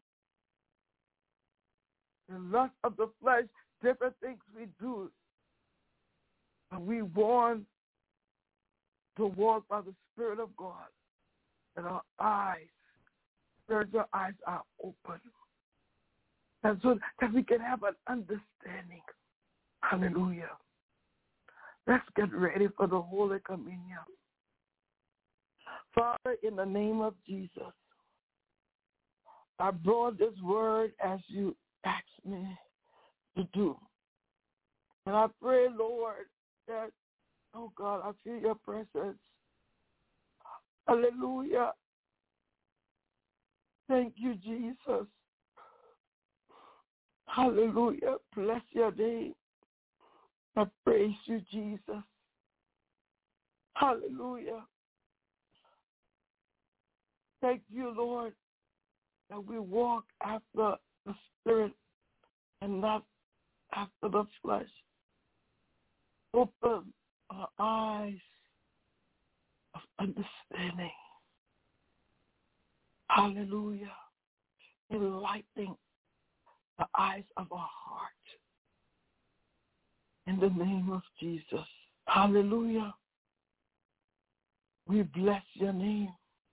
The lust of the flesh, different things we do. And we want to walk by the Spirit of God. And our eyes, spiritual eyes are open. And so that we can have an understanding. Hallelujah. Let's get ready for the Holy Communion. Father, in the name of Jesus, I brought this word as you asked me to do. And I pray, Lord, that, oh God, I feel your presence. Hallelujah. Thank you, Jesus. Hallelujah. Bless your name. I praise you, Jesus. Hallelujah. Thank you, Lord, that we walk after the Spirit and not after the flesh. Open our eyes of understanding. Hallelujah. Enlightening the eyes of our heart. In the name of Jesus. Hallelujah. We bless your name.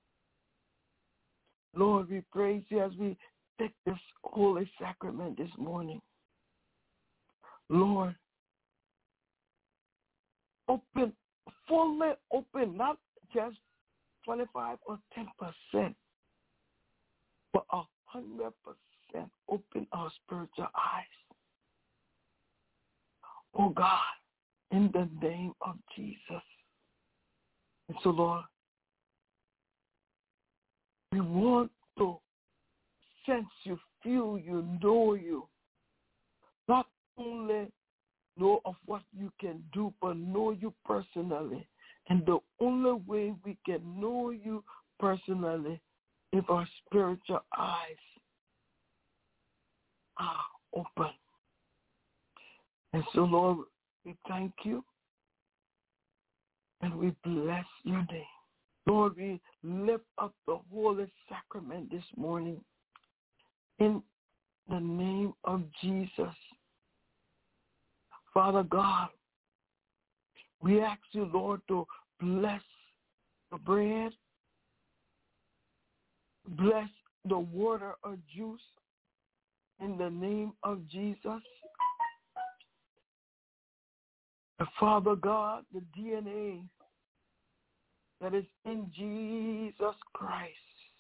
Lord, we praise you as we take this holy sacrament this morning. Lord, open, fully open, not just twenty-five or ten percent, but a hundred percent open our spiritual eyes. Oh God, in the name of Jesus. And so, Lord, we want to sense you, feel you, know you. Not only know of what you can do, but know you personally. And the only way we can know you personally is our spiritual eyes are open. And so, Lord, we thank you and we bless your name. Lord, we lift up the holy sacrament this morning in the name of Jesus. Father God, we ask you, Lord, to bless the bread, bless the water or juice in the name of Jesus. And Father God, the D N A that is in Jesus Christ.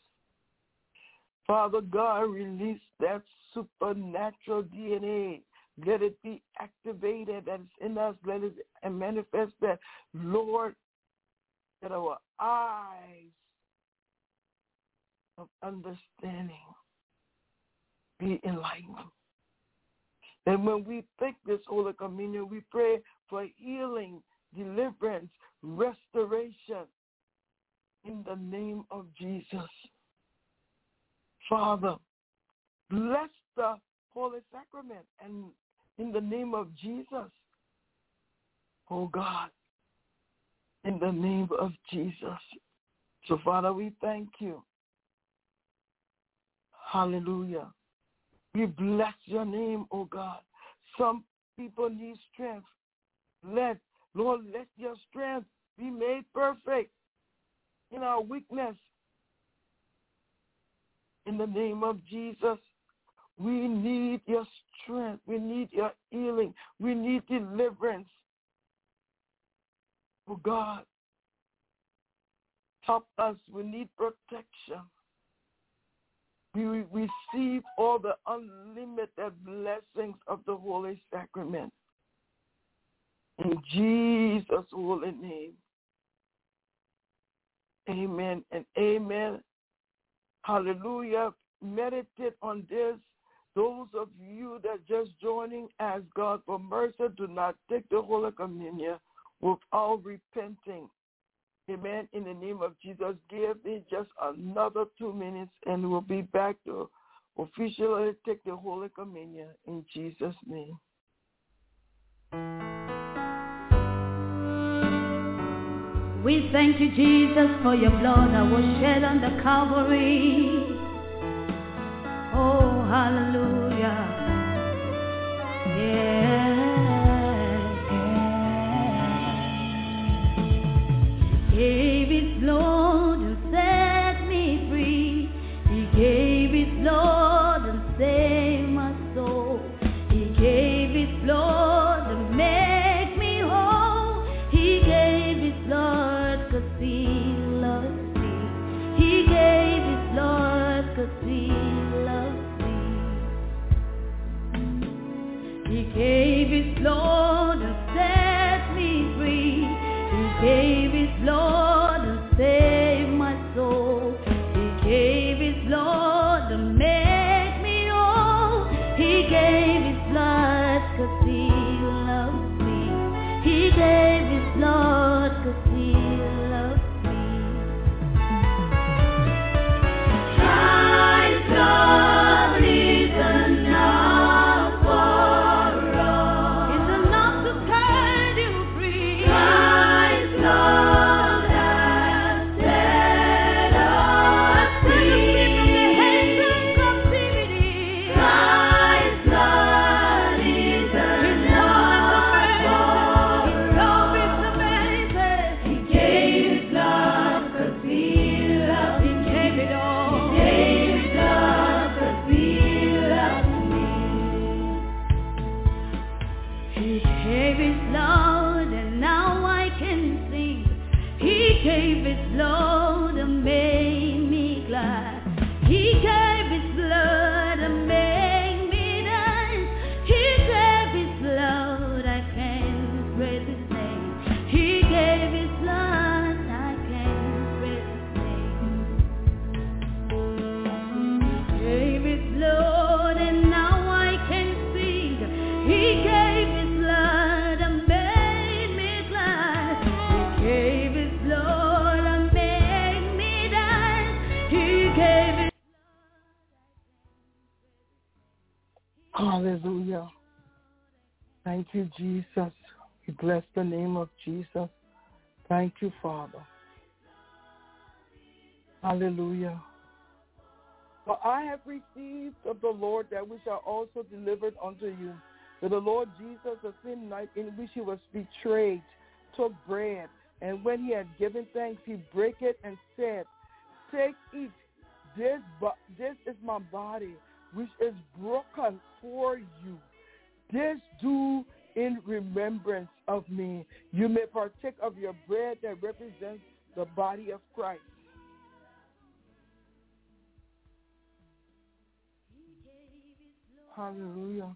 Father God, release that supernatural D N A. Let it be activated that is in us. Let it manifest that, Lord, that our eyes of understanding be enlightened. And when we take this Holy Communion, we pray for healing, deliverance, restoration in the name of Jesus. Father, bless the Holy Sacrament and in the name of Jesus. oh God, in the name of Jesus. So, Father, we thank you. Hallelujah. We bless your name, oh God. Some people need strength. Let, Lord, let your strength be made perfect in our weakness. In the name of Jesus, we need your strength. We need your healing. We need deliverance. Oh God, help us. We need protection. We receive all the unlimited blessings of the Holy Sacrament. In Jesus' holy name. Amen and amen. Hallelujah. Meditate on this. Those of you that just joining, ask God for mercy. Do not take the Holy Communion without repenting. Amen. In the name of Jesus, give me just another two minutes and we'll be back to officially take the Holy Communion in Jesus' name. We thank you, Jesus, for your blood that was shed on the Calvary. Oh, hallelujah. Yeah. Gave his blood and set me free. He gave his blood and saved my soul. He gave his blood and made me whole. He gave his blood 'cause he loves me. He gave his blood 'cause he loves me. He gave his blood and set me free. He gave his blood and saved my soul. He gave his blood and made me whole. He gave his blood 'cause he loves me. He gave his blood 'cause he loves me. Christ's blood is enough for us. It's enough to set you free. Christ's blood has set us free. Set us free from the hands of captivity. Christ's blood is enough for us. His love is amazing. He gave his blood 'cause he loves me. He gave it all. He gave his blood 'cause he loves me. He gave his blood and now I can sing. He gave his blood and made me glad. He gave his blood and made me dance. He gave his blood, I can praise his name. He gave his blood, I can praise his name. He gave his blood and now I can sing. He gave his blood and made me glad. He gave his blood and made me dance. He gave his Hallelujah. Thank you, Jesus. We bless the name of Jesus. Thank you, Father. Hallelujah. For I have received of the Lord that which I also delivered unto you. That the Lord Jesus, the same night in which he was betrayed, took bread, and when he had given thanks, he brake it and said, "Take, eat. This, bo- this is my body, which is broken for you. This do in remembrance of me." You may partake of your bread that represents the body of Christ. Hallelujah.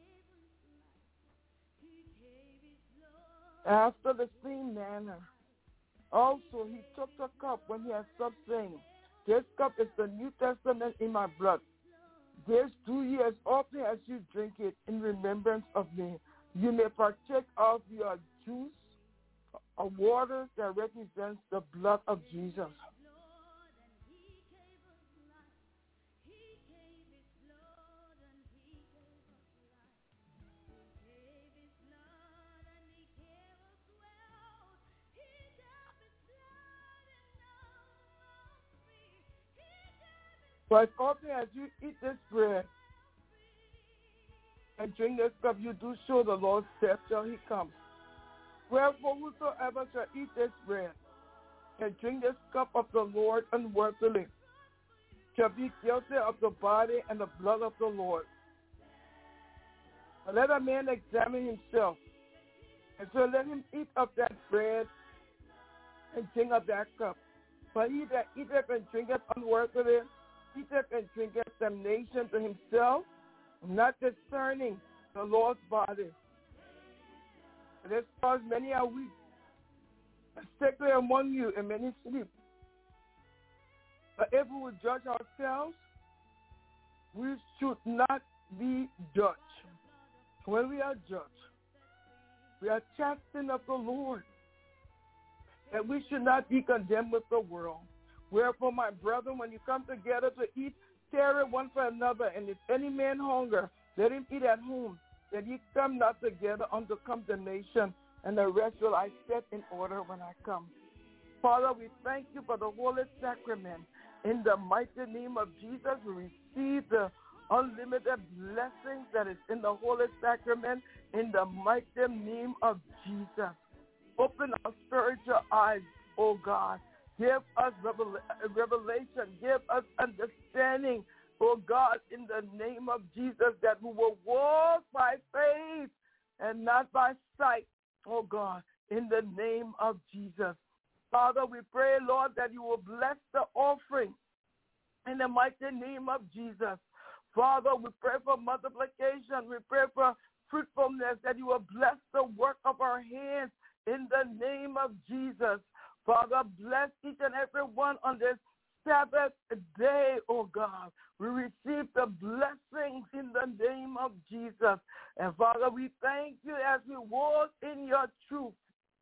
After the same manner, also he took the cup when he had supped, saying, "This cup is the New Testament in my blood. This do ye as often as you drink it in remembrance of me. You may partake of your juice, a water that represents the blood of Jesus." For as often as you eat this bread and drink this cup, you do show the Lord's death till he comes. Wherefore, whosoever shall eat this bread and drink this cup of the Lord unworthily shall be guilty of the body and the blood of the Lord. But let a man examine himself, and so let him eat of that bread and drink of that cup. For he that eateth and drinketh unworthily eateth and drinketh damnation to himself, not discerning the Lord's body. And as far as many are weak, sickly among you, and many sleep. But if we would judge ourselves, we should not be judged. When we are judged, we are chastened of the Lord, and we should not be condemned with the world. Wherefore, my brethren, when you come together to eat, tarry one for another, and if any man hunger, let him eat at home, that ye come not together unto condemnation, and the rest will I set in order when I come. Father, we thank you for the holy sacrament. In the mighty name of Jesus, we receive the unlimited blessings that is in the holy sacrament in the mighty name of Jesus. Open our spiritual eyes, oh God. Give us revelation. Give us understanding, oh God, in the name of Jesus, that we will walk by faith and not by sight, oh God, in the name of Jesus. Father, we pray, Lord, that you will bless the offering in the mighty name of Jesus. Father, we pray for multiplication. We pray for fruitfulness, that you will bless the work of our hands in the name of Jesus. Father, bless each and every one on this Sabbath day, oh God. We receive the blessings in the name of Jesus. And Father, we thank you as we walk in your truth,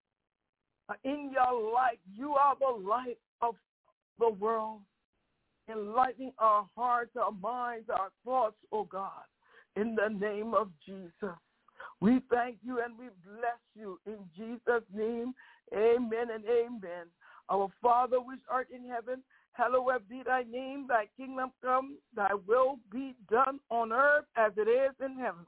in your light. You are the light of the world, enlightening our hearts, our minds, our thoughts, oh God, in the name of Jesus. We thank you and we bless you in Jesus' name. Amen and amen. Our Father which art in heaven, hallowed be thy name. Thy kingdom come, thy will be done on earth as it is in heaven.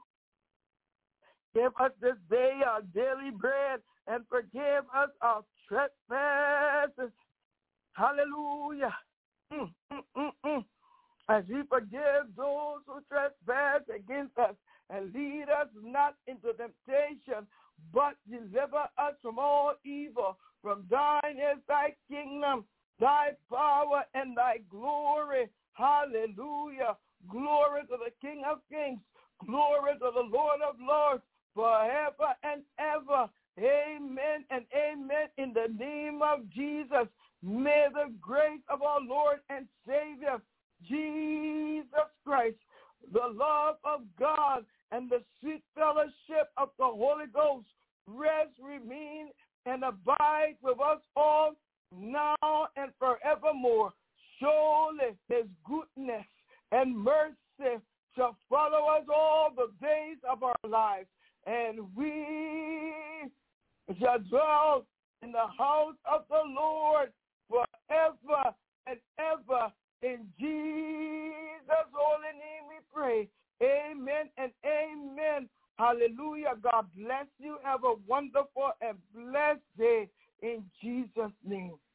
Give us this day our daily bread, and forgive us our trespasses. Hallelujah. Mm, mm, mm, mm. As we forgive those who trespass against us, and lead us not into temptation, but deliver us from all evil. From thine is thy kingdom, thy power, and thy glory. Hallelujah. Glory to the King of kings. Glory to the Lord of lords, forever and ever. Amen and amen. In the name of Jesus, may the grace of our Lord and Savior, Jesus Christ, the love of God, and the sweet fellowship of the Holy Ghost rest, remain, and abide with us all now and forevermore. Surely his goodness and mercy shall follow us all the days of our lives, and we shall dwell in the house of the Lord forever and ever. In Jesus' holy name we pray. Amen and amen. Hallelujah. God bless you. Have a wonderful and blessed day in Jesus' name.